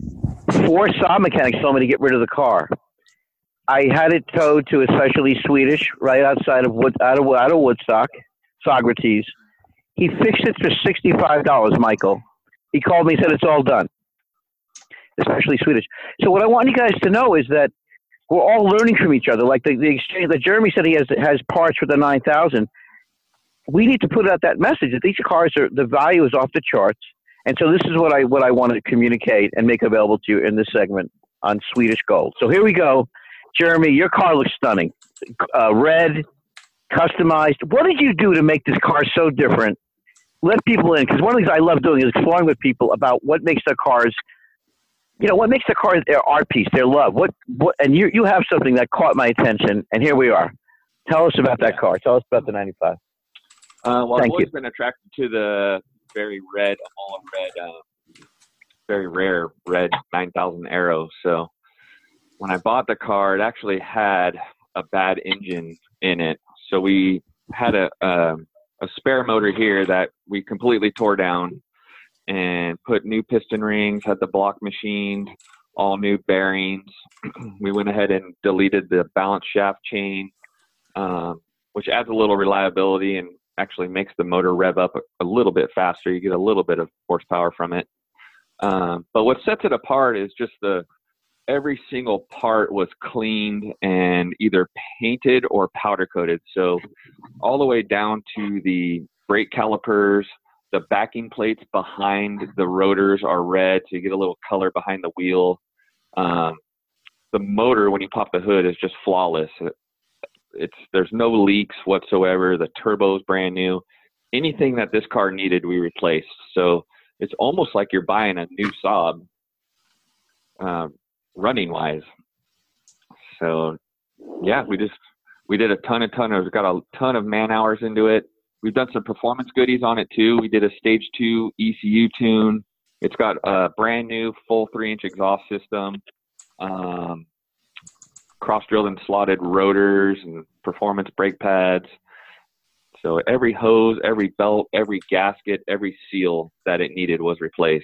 4 Saab mechanics told me to get rid of the car. I had it towed to a specialty Swedish right outside of Woodstock, Socrates. He fixed it for $65, Michael. He called me and said it's all done, especially Swedish. So what I want you guys to know is that we're all learning from each other. Like the exchange that Jeremy said he has parts for the 9000. We need to put out that message that these cars the value is off the charts. And so this is what I want to communicate and make available to you in this segment on Swedish Gold. So here we go. Jeremy, your car looks stunning. Red, customized. What did you do to make this car so different? Let people in, because one of the things I love doing is exploring with people about what makes their cars, what makes the cars their art piece, their love. And you have something that caught my attention, and here we are. Tell us about that car. Tell us about the 95. Well, I've always been attracted to the very red, very rare red 9000 Arrow. So when I bought the car, it actually had a bad engine in it. So we had a spare motor here that we completely tore down and put new piston rings, had the block machined, all new bearings. We went ahead and deleted the balance shaft chain, which adds a little reliability and actually makes the motor rev up a little bit faster. You get a little bit of horsepower from it. But what sets it apart is just every single part was cleaned and either painted or powder coated. So all the way down to the brake calipers, the backing plates behind the rotors are red, so you get a little color behind the wheel. The motor, when you pop the hood, is just flawless. There's no leaks whatsoever. The turbo's brand new. Anything that this car needed, we replaced. So it's almost like you're buying a new Saab, running wise. So yeah, we did got a ton of man hours into it. We've done some performance goodies on it too. We did a stage 2 ECU tune. It's got a brand new full 3-inch exhaust system, cross-drilled and slotted rotors and performance brake pads. So every hose, every belt, every gasket, every seal that it needed was replaced.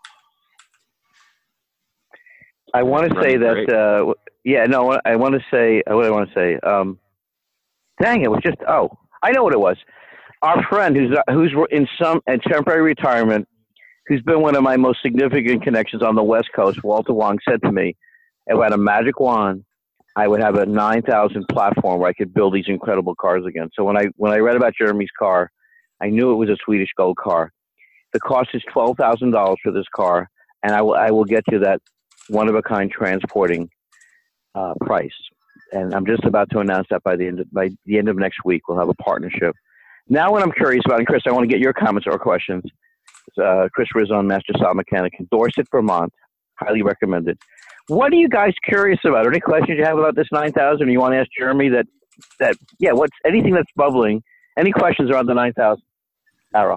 I want to say that, I want to say, what I want to say, dang, it was just, I know what it was. Our friend who's in temporary retirement, who's been one of my most significant connections on the West Coast, Walter Wong, said to me, if I had a magic wand, I would have a 9,000 platform where I could build these incredible cars again. So when I read about Jeremy's car, I knew it was a Swedish Gold car. The cost is $12,000 for this car, and I will get you that one-of-a-kind transporting price. And I'm just about to announce that by the end of next week, we'll have a partnership. Now what I'm curious about, and Chris, I want to get your comments or questions. Chris Rizon, Master Saab Mechanic in Dorset, Vermont. Highly recommended. What are you guys curious about? Any questions you have about this 9,000? Or you want to ask Jeremy what's anything that's bubbling? Any questions around the 9,000? Arrow.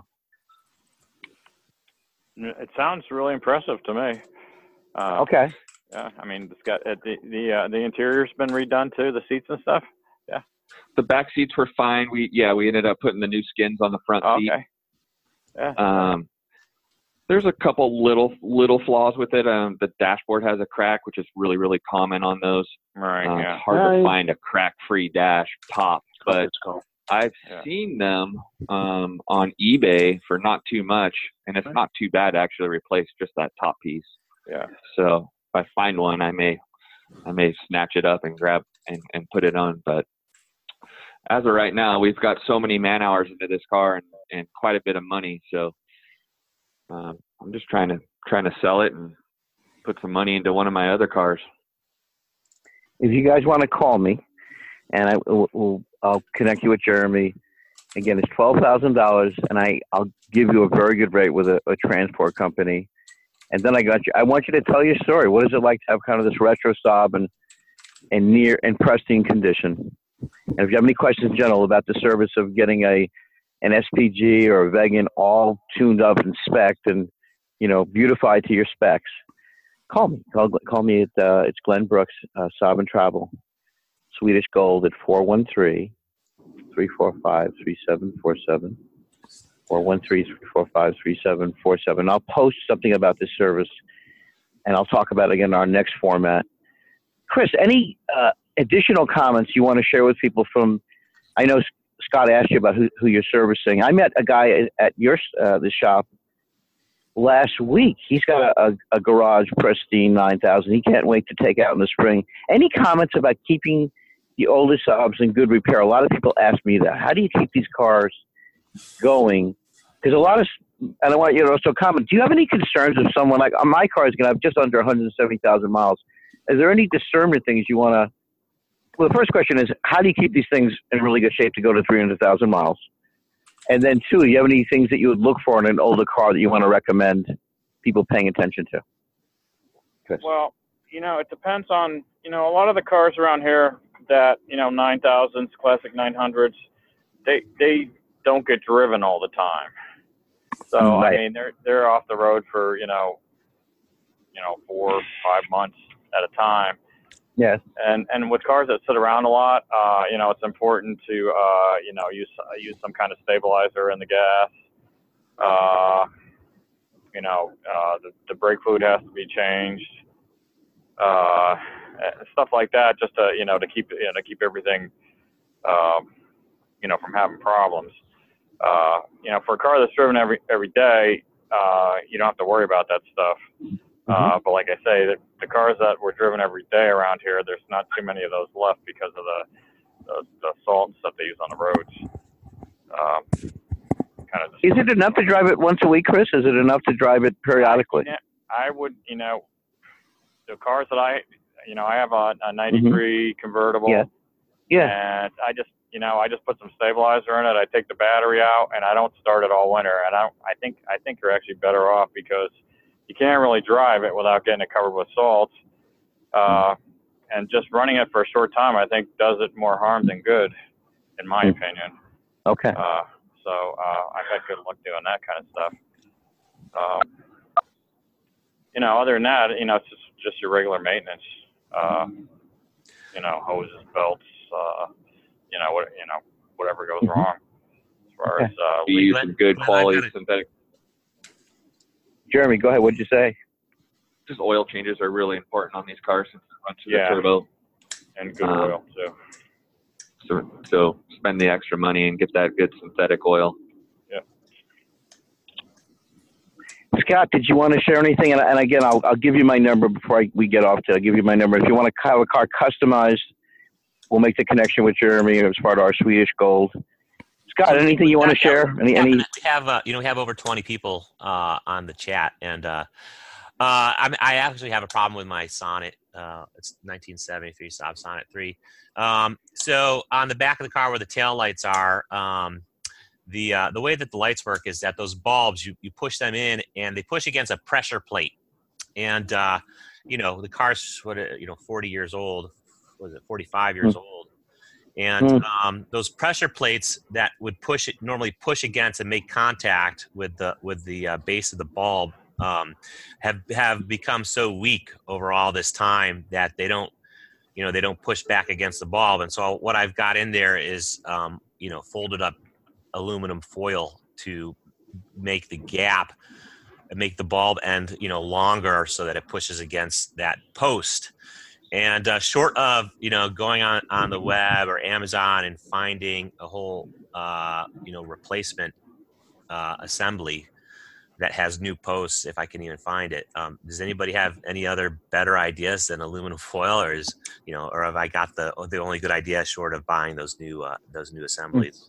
It sounds really impressive to me. Okay. Yeah, I mean, it's got the interior's been redone too, the seats and stuff. Yeah. The back seats were fine. We ended up putting the new skins on the front seat. Okay. Yeah. There's a couple little flaws with it. The dashboard has a crack, which is really, really common on those. Right. Yeah. It's hard to find a crack-free dash top, but I've seen them on eBay for not too much, and it's not too bad to actually replace just that top piece. Yeah. So if I find one, I may snatch it up and grab and put it on. But as of right now, we've got so many man hours into this car and quite a bit of money. So I'm just trying to sell it and put some money into one of my other cars. If you guys want to call me, and I'll connect you with Jeremy. Again, it's $12,000, and I'll give you a very good rate with a transport company. And then I want you to tell your story. What is it like to have kind of this retro Saab and near and pristine condition? And if you have any questions in general about the service of getting an SPG or a Vegan all tuned up and spec'd and, beautified to your specs, call me. Call me at it's Glenn Brooks, Saab and Travel, Swedish Gold at 413-345-3747. 413-345-3747. I'll post something about this service, and I'll talk about it again in our next format. Chris, any additional comments you want to share with people from? I know Scott asked you about who you're servicing. I met a guy at the shop last week. He's got a garage pristine 9,000. He can't wait to take out in the spring. Any comments about keeping the older Saabs in good repair? A lot of people ask me that. How do you keep these cars going? Because and I want you to also comment, do you have any concerns if someone like my car is going to have just under 170,000 miles? Is there any discernment things you want to? Well, the first question is, how do you keep these things in really good shape to go to 300,000 miles? And then two, do you have any things that you would look for in an older car that you want to recommend people paying attention to? Chris. Well, it depends on, a lot of the cars around here that, 9,000s, classic 900s, they don't get driven all the time. So, right. I mean, they're off the road for, 4 or 5 months at a time. Yes. And with cars that sit around a lot, it's important to, use some kind of stabilizer in the gas. The brake fluid has to be changed. Stuff like that, just to keep everything, from having problems. For a car that's driven every day, you don't have to worry about that stuff. But like I say, the cars that were driven every day around here, there's not too many of those left because of the salt and stuff they use on the roads. kind of. Is it enough to drive it once a week, Chris? Is it enough to drive it periodically? I would, the cars that I have a 93 convertible. Yeah. Yeah. And I just put some stabilizer in it. I take the battery out, and I don't start it all winter. And I think you're actually better off because you can't really drive it without getting it covered with salts. And just running it for a short time, I think, does it more harm than good, in my opinion. Okay. So I've had good luck doing that kind of stuff. Other than that, it's just your regular maintenance. Hoses, belts, whatever goes wrong. As far as you use some good quality synthetic. Jeremy, go ahead. What'd you say? Just oil changes are really important on these cars since it runs through the turbo. And good oil too. So spend the extra money and get that good synthetic oil. Yeah. Scott, did you want to share anything? And again, I'll give you my number before we get off. I'll give you my number. If you want to have a car customized, we'll make the connection with Jeremy as part of our Swedish Gold. Scott, anything you want to share? We have over 20 people on the chat, and I actually have a problem with my Sonnet. It's 1973 Saab Sonnet 3. So on the back of the car where the tail lights are, the way that the lights work is that those bulbs, you push them in and they push against a pressure plate. And, the car's 40 years old. Was it 45 years old? And those pressure plates that would normally push against and make contact with the base of the bulb have become so weak over all this time that they don't push back against the bulb. And so what I've got in there is folded up aluminum foil to make the gap and make the bulb end longer so that it pushes against that post. And short of going on the web or Amazon and finding a whole replacement assembly that has new posts, if I can even find it, does anybody have any other better ideas than aluminum foil, or or have I got the only good idea short of buying those new assemblies?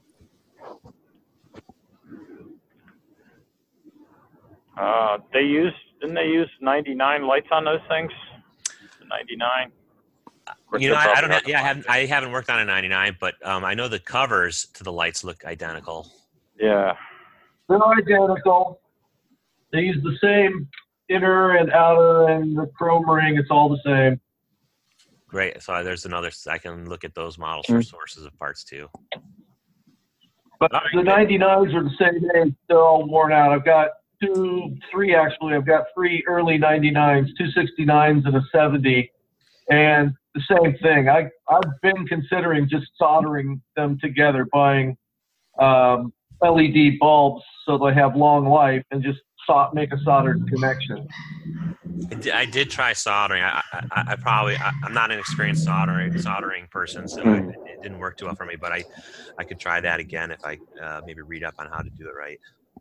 Didn't they use 99 lights on those things? 99. I don't have. Yeah, I haven't worked on a 99, but I know the covers to the lights look identical. Yeah. They're identical. They use the same inner and outer and the chrome ring. It's all the same. Great. So there's another. I can look at those models for sources of parts too. But the 99s are the same age. They're all worn out. I've got three actually. I've got 3 early 99s, 269s, and a 70. And the same thing. I've been considering just soldering them together, buying LED bulbs so they have long life, and just make a soldered connection. I did try soldering. I'm not an experienced soldering person, so it didn't work too well for me. But I could try that again if I maybe read up on how to do it right.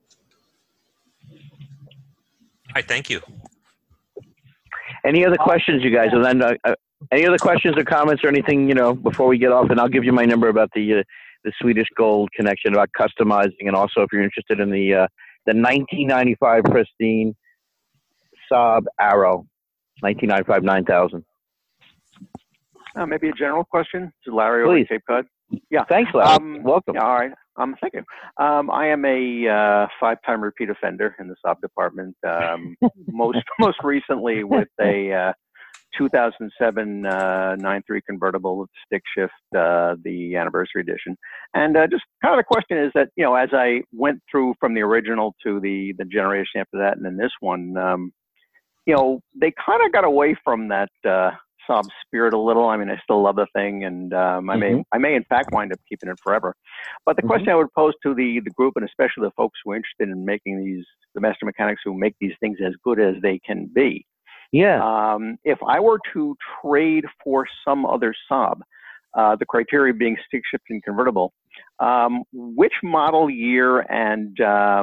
All right, thank you. Any other questions, you guys? And then any other questions or comments or anything, before we get off? And I'll give you my number about the Swedish Gold connection, about customizing, and also if you're interested in the 1995 pristine Saab Arrow, 1995 9000. Maybe a general question to Larry Please. over Cape Cod. Yeah. Thanks, Larry. Welcome. Yeah, all right. Thank you. I am a 5-time repeat offender in the Saab department. Most recently with a 2007 9.3 convertible with stick shift, the anniversary edition. And just kind of the question is that, as I went through from the original to the generation after that, and then this one, they kind of got away from that Saab spirit a little. I mean, I still love the thing, and I may in fact wind up keeping it forever. But the question I would pose to the group, and especially the folks who are interested in making the master mechanics who make these things as good as they can be. Yeah. If I were to trade for some other Saab, the criteria being stick shift and convertible, which model year and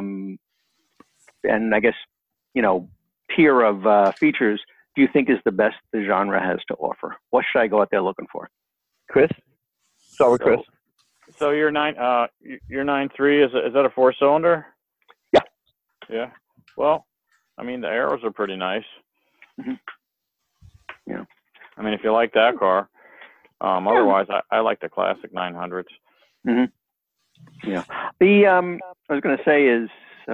I guess tier of features do you think is the best the genre has to offer? What should I go out there looking for? Chris? Start with Chris. So your 9.3 is that a 4-cylinder? Yeah. Yeah. Well, I mean the arrows are pretty nice. Mm-hmm. Yeah. I mean if you like that car. Otherwise, I like the classic 900s. Mm-hmm. Yeah. I was going to say is,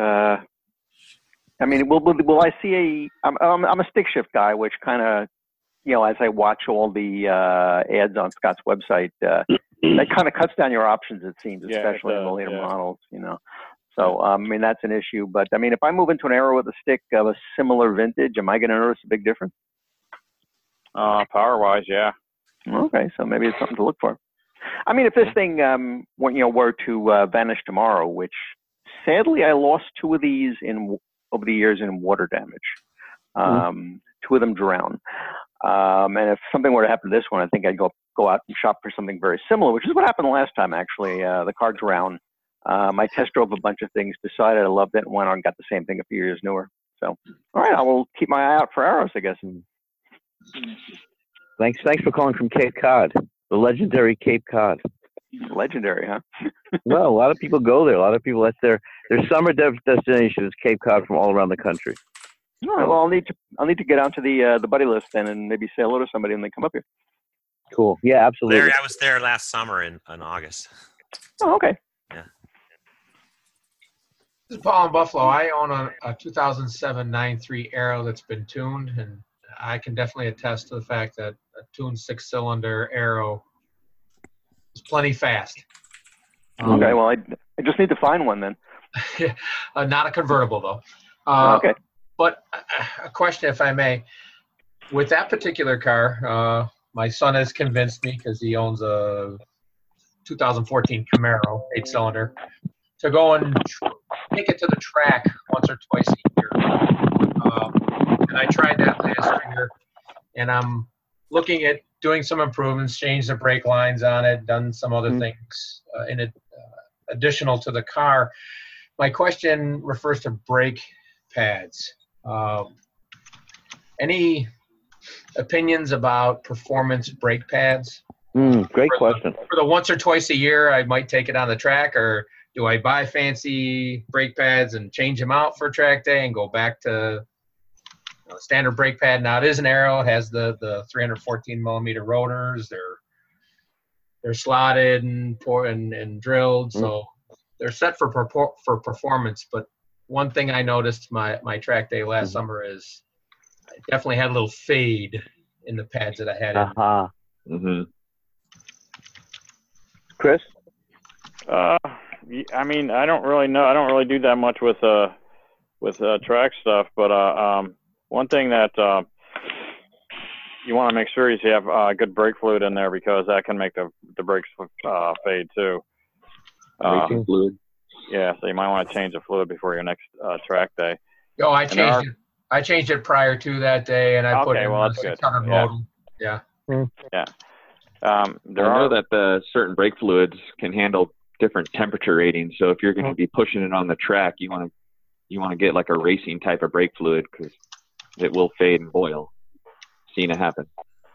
I mean, will I see I'm a stick shift guy, which kind of, as I watch all the ads on Scott's website, that kind of cuts down your options, it seems, especially in the later models, So, I mean, that's an issue. But, I mean, if I move into an Aero with a stick of a similar vintage, am I going to notice a big difference? Power-wise, yeah. Okay, so maybe it's something to look for. I mean, if this thing, were to vanish tomorrow, which sadly I lost 2 of these over the years in water damage. 2 of them drowned. And if something were to happen to this one, I think I'd go out and shop for something very similar, which is what happened the last time, actually. The car drowned. I test drove a bunch of things, decided I loved it, and went on and got the same thing a few years newer. So, all right, I will keep my eye out for Aeros, I guess. Thanks for calling from Cape Cod, the legendary Cape Cod. Legendary, huh? Well, a lot of people go there. A lot of people, that's their summer destination is Cape Cod from all around the country. All right, well, I'll need to get onto the buddy list then, and maybe say hello to somebody when they come up here. Cool. Yeah, absolutely. Larry, I was there last summer in August. Oh, okay. Yeah. This is Paul in Buffalo. I own a 2007 9.3 Aero that's been tuned, and I can definitely attest to the fact that a tuned 6-cylinder Aero is plenty fast. Okay, well, I just need to find one then. Not a convertible, though. Okay. But a question, if I may. With that particular car, my son has convinced me, because he owns a 2014 Camaro 8-cylinder, to go and take it to the track once or twice a year. And I tried that last year, and I'm looking at doing some improvements, changed the brake lines on it, done some other things additional to the car. My question refers to brake pads. Any opinions about performance brake pads? Great question. For the once or twice a year, I might take it on the track, or do I buy fancy brake pads and change them out for track day and go back to standard brake pad? Now, it is an Aero. It has the 314 millimeter rotors. They're slotted and drilled, so they're set for performance. But one thing I noticed my track day last summer is I definitely had a little fade in the pads that I had. Chris? I mean, I don't really know. I don't really do that much with track stuff, but one thing that you want to make sure is you have good brake fluid in there, because that can make the brakes fade too. Racing fluid. Yeah, so you might want to change the fluid before your next track day. Oh, I changed it. I changed it prior to that day, and I put in a 600 modal. Yeah. Yeah. I know that certain brake fluids can handle different temperature ratings. So if you're going to be pushing it on the track, you want to get like a racing type of brake fluid, because it will fade and boil. Seen it happen.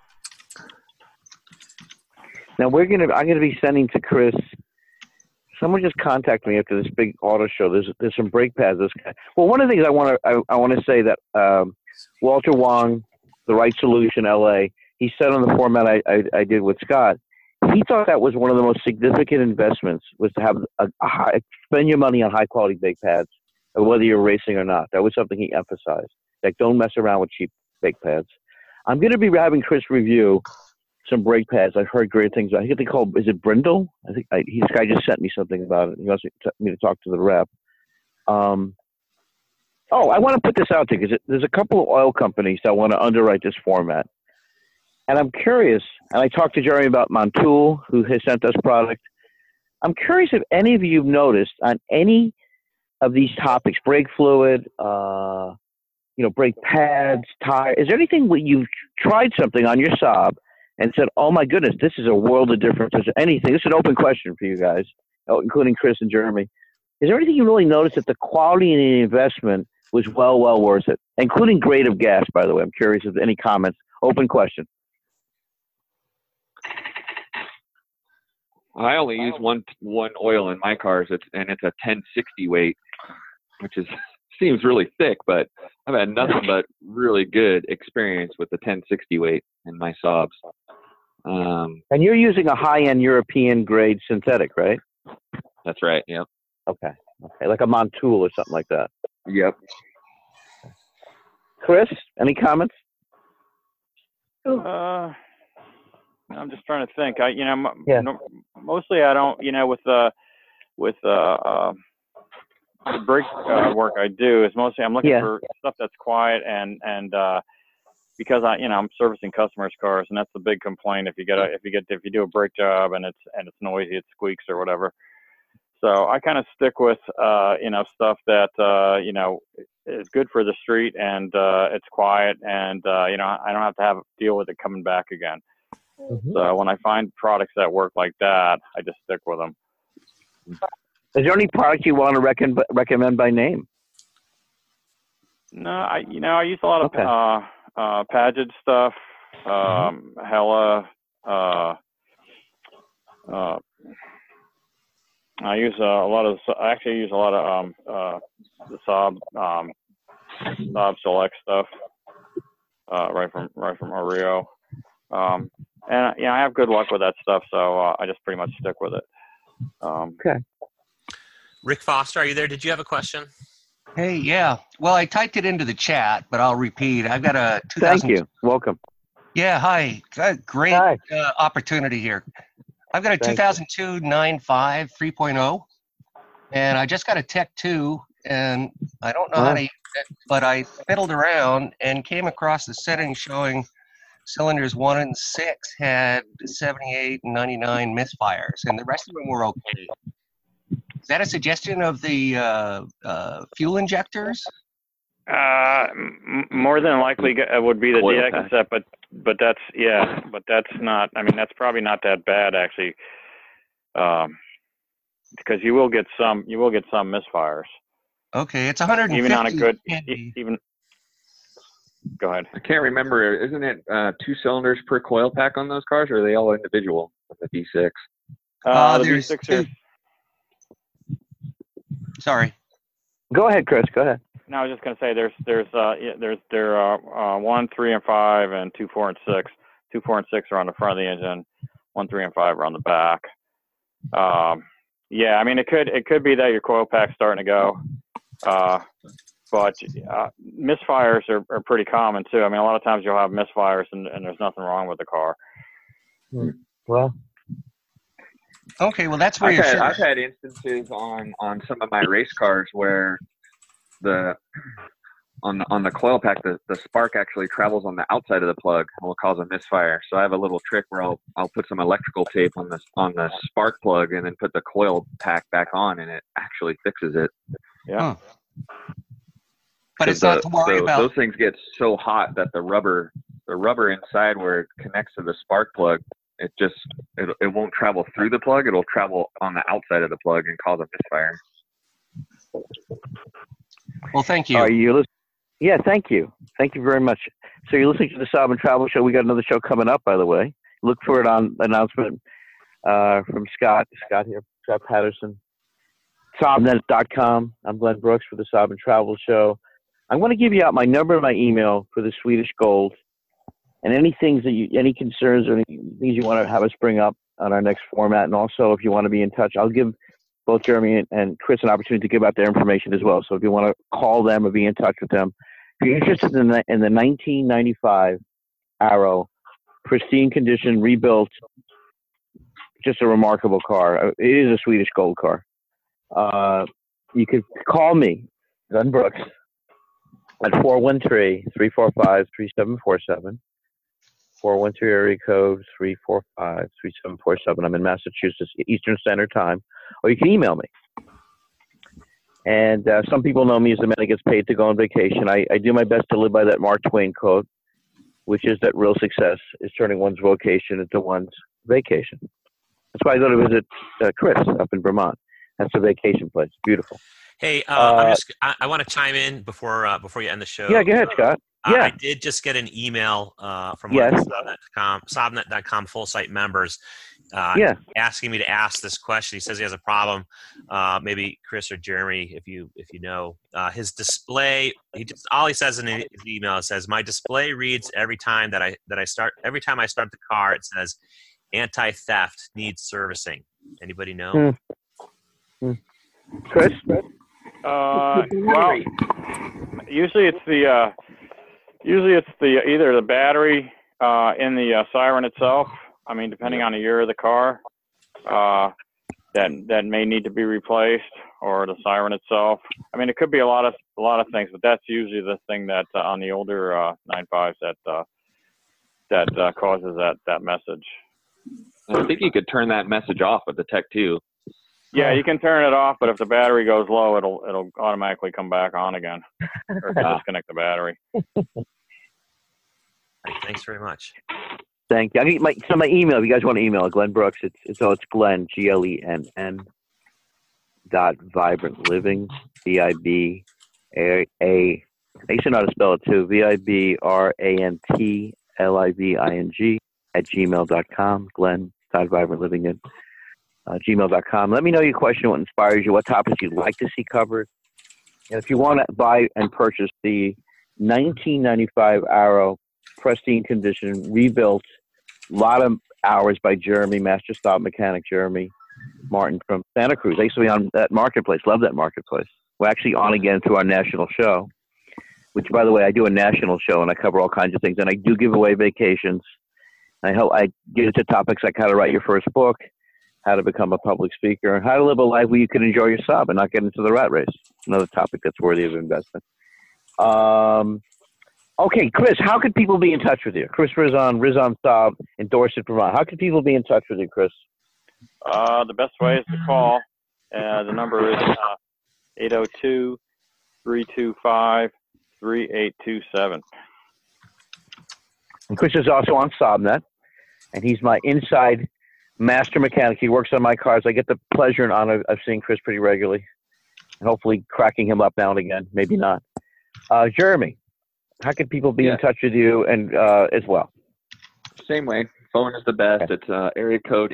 Now I'm going to be sending to Chris. Someone just contacted me after this big auto show. There's some brake pads. Well, one of the things I want to say that Walter Wong, The Right Solution, LA, he said on the format I did with Scott, he thought that was one of the most significant investments, was to have spend your money on high quality brake pads, whether you're racing or not. That was something he emphasized. Like, don't mess around with cheap brake pads. I'm going to be having Chris review some brake pads. I've heard great things. I think they call, is it Brindle? I think this guy just sent me something about it. He wants me to talk to the rep. I want to put this out there, because there's a couple of oil companies that want to underwrite this format. And I'm curious, and I talked to Jeremy about Montoul, who has sent us product. I'm curious if any of you have noticed on any of these topics, brake fluid, brake pads, tire, is there anything where you've tried something on your Saab and said, oh my goodness, this is a world of difference? Is there anything? This is an open question for you guys, including Chris and Jeremy. Is there anything you really noticed that the quality and the investment was well worth it, including grade of gas, by the way? I'm curious if any comments. Open question. I only use one oil in my cars, and it's a 1060 weight, which seems really thick, but I've had nothing but really good experience with the 1060 weight in my Saabs. And you're using a high-end European grade synthetic, right? That's right. Yep. Okay. Like a Montoul or something like that. Yep. Chris, any comments? I'm just trying to think. Mostly I don't. With the brake work I do is mostly I'm looking for stuff that's quiet and because I'm servicing customers' cars, and that's the big complaint. If you do a brake job and it's noisy, it squeaks or whatever. So I kind of stick with stuff that is good for the street and it's quiet and I don't have to deal with it coming back again. Mm-hmm. So when I find products that work like that, I just stick with them. Is there any product you want to recommend by name? No, I use a lot of Paget stuff, Hella. I use a lot of the Saab Select stuff, right from Oreo. And I have good luck with that stuff, so I just pretty much stick with it. Okay. Rick Foster, are you there? Did you have a question? Hey, yeah. Well, I typed it into the chat, but I'll repeat. I've got a 2000. Thank you. Welcome. Yeah, hi. Great opportunity here. I've got a 2002 9.5 3.0, and I just got a Tech 2, and I don't know how to use it, but I fiddled around and came across the settings showing cylinders 1 and 6 had 78 and 99 misfires, and the rest of them were okay. Is that a suggestion of the fuel injectors? More than likely it would be the DX cassette, but that's not. I mean, that's probably not that bad actually, because you will get some misfires. Okay, it's 150. Even on a good, even. Go ahead. I can't remember. Isn't it 2 cylinders per coil pack on those cars, or are they all individual with the V6? The V6 is. Sorry. Go ahead, Chris. Go ahead. No, I was just going to say there are 1, 3, and 5, and 2, 4, and 6. 2, 4, and 6 are on the front of the engine. 1, 3, and 5 are on the back. Yeah, I mean it could be that your coil pack's starting to go, but misfires are pretty common too. I mean a lot of times you'll have misfires and there's nothing wrong with the car. Well. Okay, well that's where I've had instances on some of my race cars where on the coil pack the spark actually travels on the outside of the plug and will cause a misfire. So I have a little trick where I'll put some electrical tape on the spark plug and then put the coil pack back on, and it actually fixes it. Yeah. But it's not to worry about. Those things get so hot that the rubber inside where it connects to the spark plug, it won't travel through the plug. It'll travel on the outside of the plug and cause a misfire. Well, thank you. Are you listening? Yeah, thank you. Thank you very much. So you're listening to the Saab and Travel Show. We got another show coming up, by the way. Look for it on announcement from Scott. Scott here, Scott Patterson. Saabnet.com. I'm Glenn Brooks for the Saab and Travel Show. I want to give you out my number and my email for the Swedish Gold. And any concerns or any things you want to have us bring up on our next format. And also, if you want to be in touch, I'll give both Jeremy and Chris an opportunity to give out their information as well. So if you want to call them or be in touch with them, if you're interested in the 1995 Arrow, pristine condition, rebuilt, just a remarkable car. It is a Swedish Gold car. You could call me, Glenn Brooks, at 413-345-3747. 413 area code 345-3747. I'm in Massachusetts, Eastern Standard Time. Or you can email me. And some people know me as the man that gets paid to go on vacation. I do my best to live by that Mark Twain quote, which is that real success is turning one's vocation into one's vacation. That's why I go to visit Chris up in Vermont. That's a vacation place. Beautiful. Hey, I want to chime in before you end the show. Yeah, go ahead, Scott. Yeah. I did just get an email from one of the Saabnet.com full site members, asking me to ask this question. He says he has a problem. Maybe Chris or Jeremy, if you know, his display. All he says in his email says, "My display reads every time I start the car. It says anti-theft needs servicing." Anybody know? Chris? Well, usually it's the either the battery in the siren itself. I mean, depending on the year of the car, that may need to be replaced, or the siren itself. I mean, it could be a lot of things, but that's usually the thing that on the older 9.5s that causes that message. I think you could turn that message off with the Tech 2. Yeah, you can turn it off, but if the battery goes low, it'll automatically come back on again, or disconnect the battery. Thanks very much. Thank you. My email, if you guys want to email Glenn Brooks, it's Glenn, GLENN .vibrantliving, VIBRA. I used to know how to spell it too. VIBRANTLIVING @gmail.com. Glenn.vibrantliving @gmail.com. Let me know your question, what inspires you, what topics you'd like to see covered. And if you want to buy and purchase the 1995 Arrow, pristine condition, rebuilt, a lot of hours by Jeremy, Master Stop Mechanic Jeremy Martin from Santa Cruz. I used to be on that marketplace. Love that marketplace. We're actually on again through our national show, which, by the way, I do a national show and I cover all kinds of things. And I do give away vacations. I get into topics like how to write your first book, how to become a public speaker, and how to live a life where you can enjoy your Saab and not get into the rat race. Another topic that's worthy of investment. Okay, Chris, how could people be in touch with you? Chris Rizon Saab in Dorset, Vermont. How could people be in touch with you, Chris? The best way is to call. The number is 802-325-3827. And Chris is also on SaabNet, and he's my inside master mechanic. He works on my cars. I get the pleasure and honor of seeing Chris pretty regularly, and hopefully cracking him up now and again. Maybe not. Jeremy, how can people be in touch with you and as well? Same way. Phone is the best. Okay. It's area code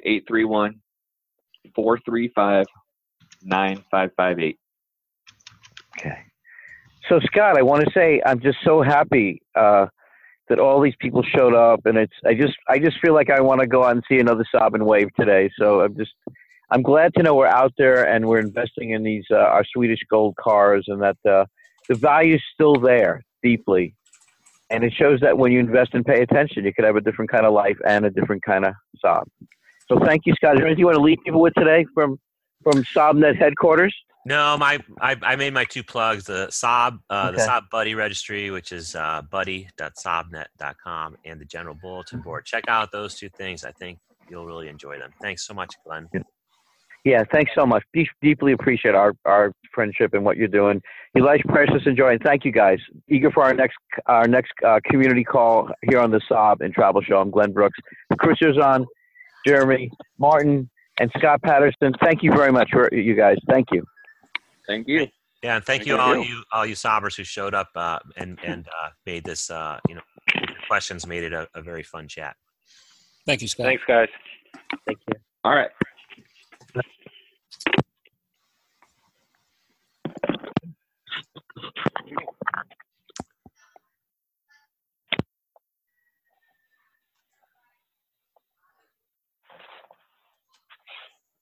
831-435-9558. Okay. So, Scott, I want to say I'm just so happy that all these people showed up, and I just feel like I want to go out and see another Saab and wave today. So I'm glad to know we're out there and we're investing in these our Swedish gold cars, and that the value's still there deeply. And it shows that when you invest and pay attention, you could have a different kind of life and a different kind of Saab. So thank you, Scott. Is there anything you want to leave people with today from SaabNet headquarters? No, I made my two plugs: the Saab Buddy registry, which is buddy.saabnet.com, and the General Bulletin Board. Check out those two things. I think you'll really enjoy them. Thanks so much, Glenn. Yeah, thanks so much. Deeply appreciate our friendship and what you're doing. Elijah Precious, enjoy, and thank you guys. Eager for our next community call here on the Saab and Travel Show. I'm Glenn Brooks. Chris Rizon, Jeremy Martin, and Scott Patterson. Thank you very much, for you guys. Thank you. Thank you. Yeah, and thank you all you Saabers who showed up and made this your questions made it a very fun chat. Thank you, Scott. Thanks, guys. Thank you. All right.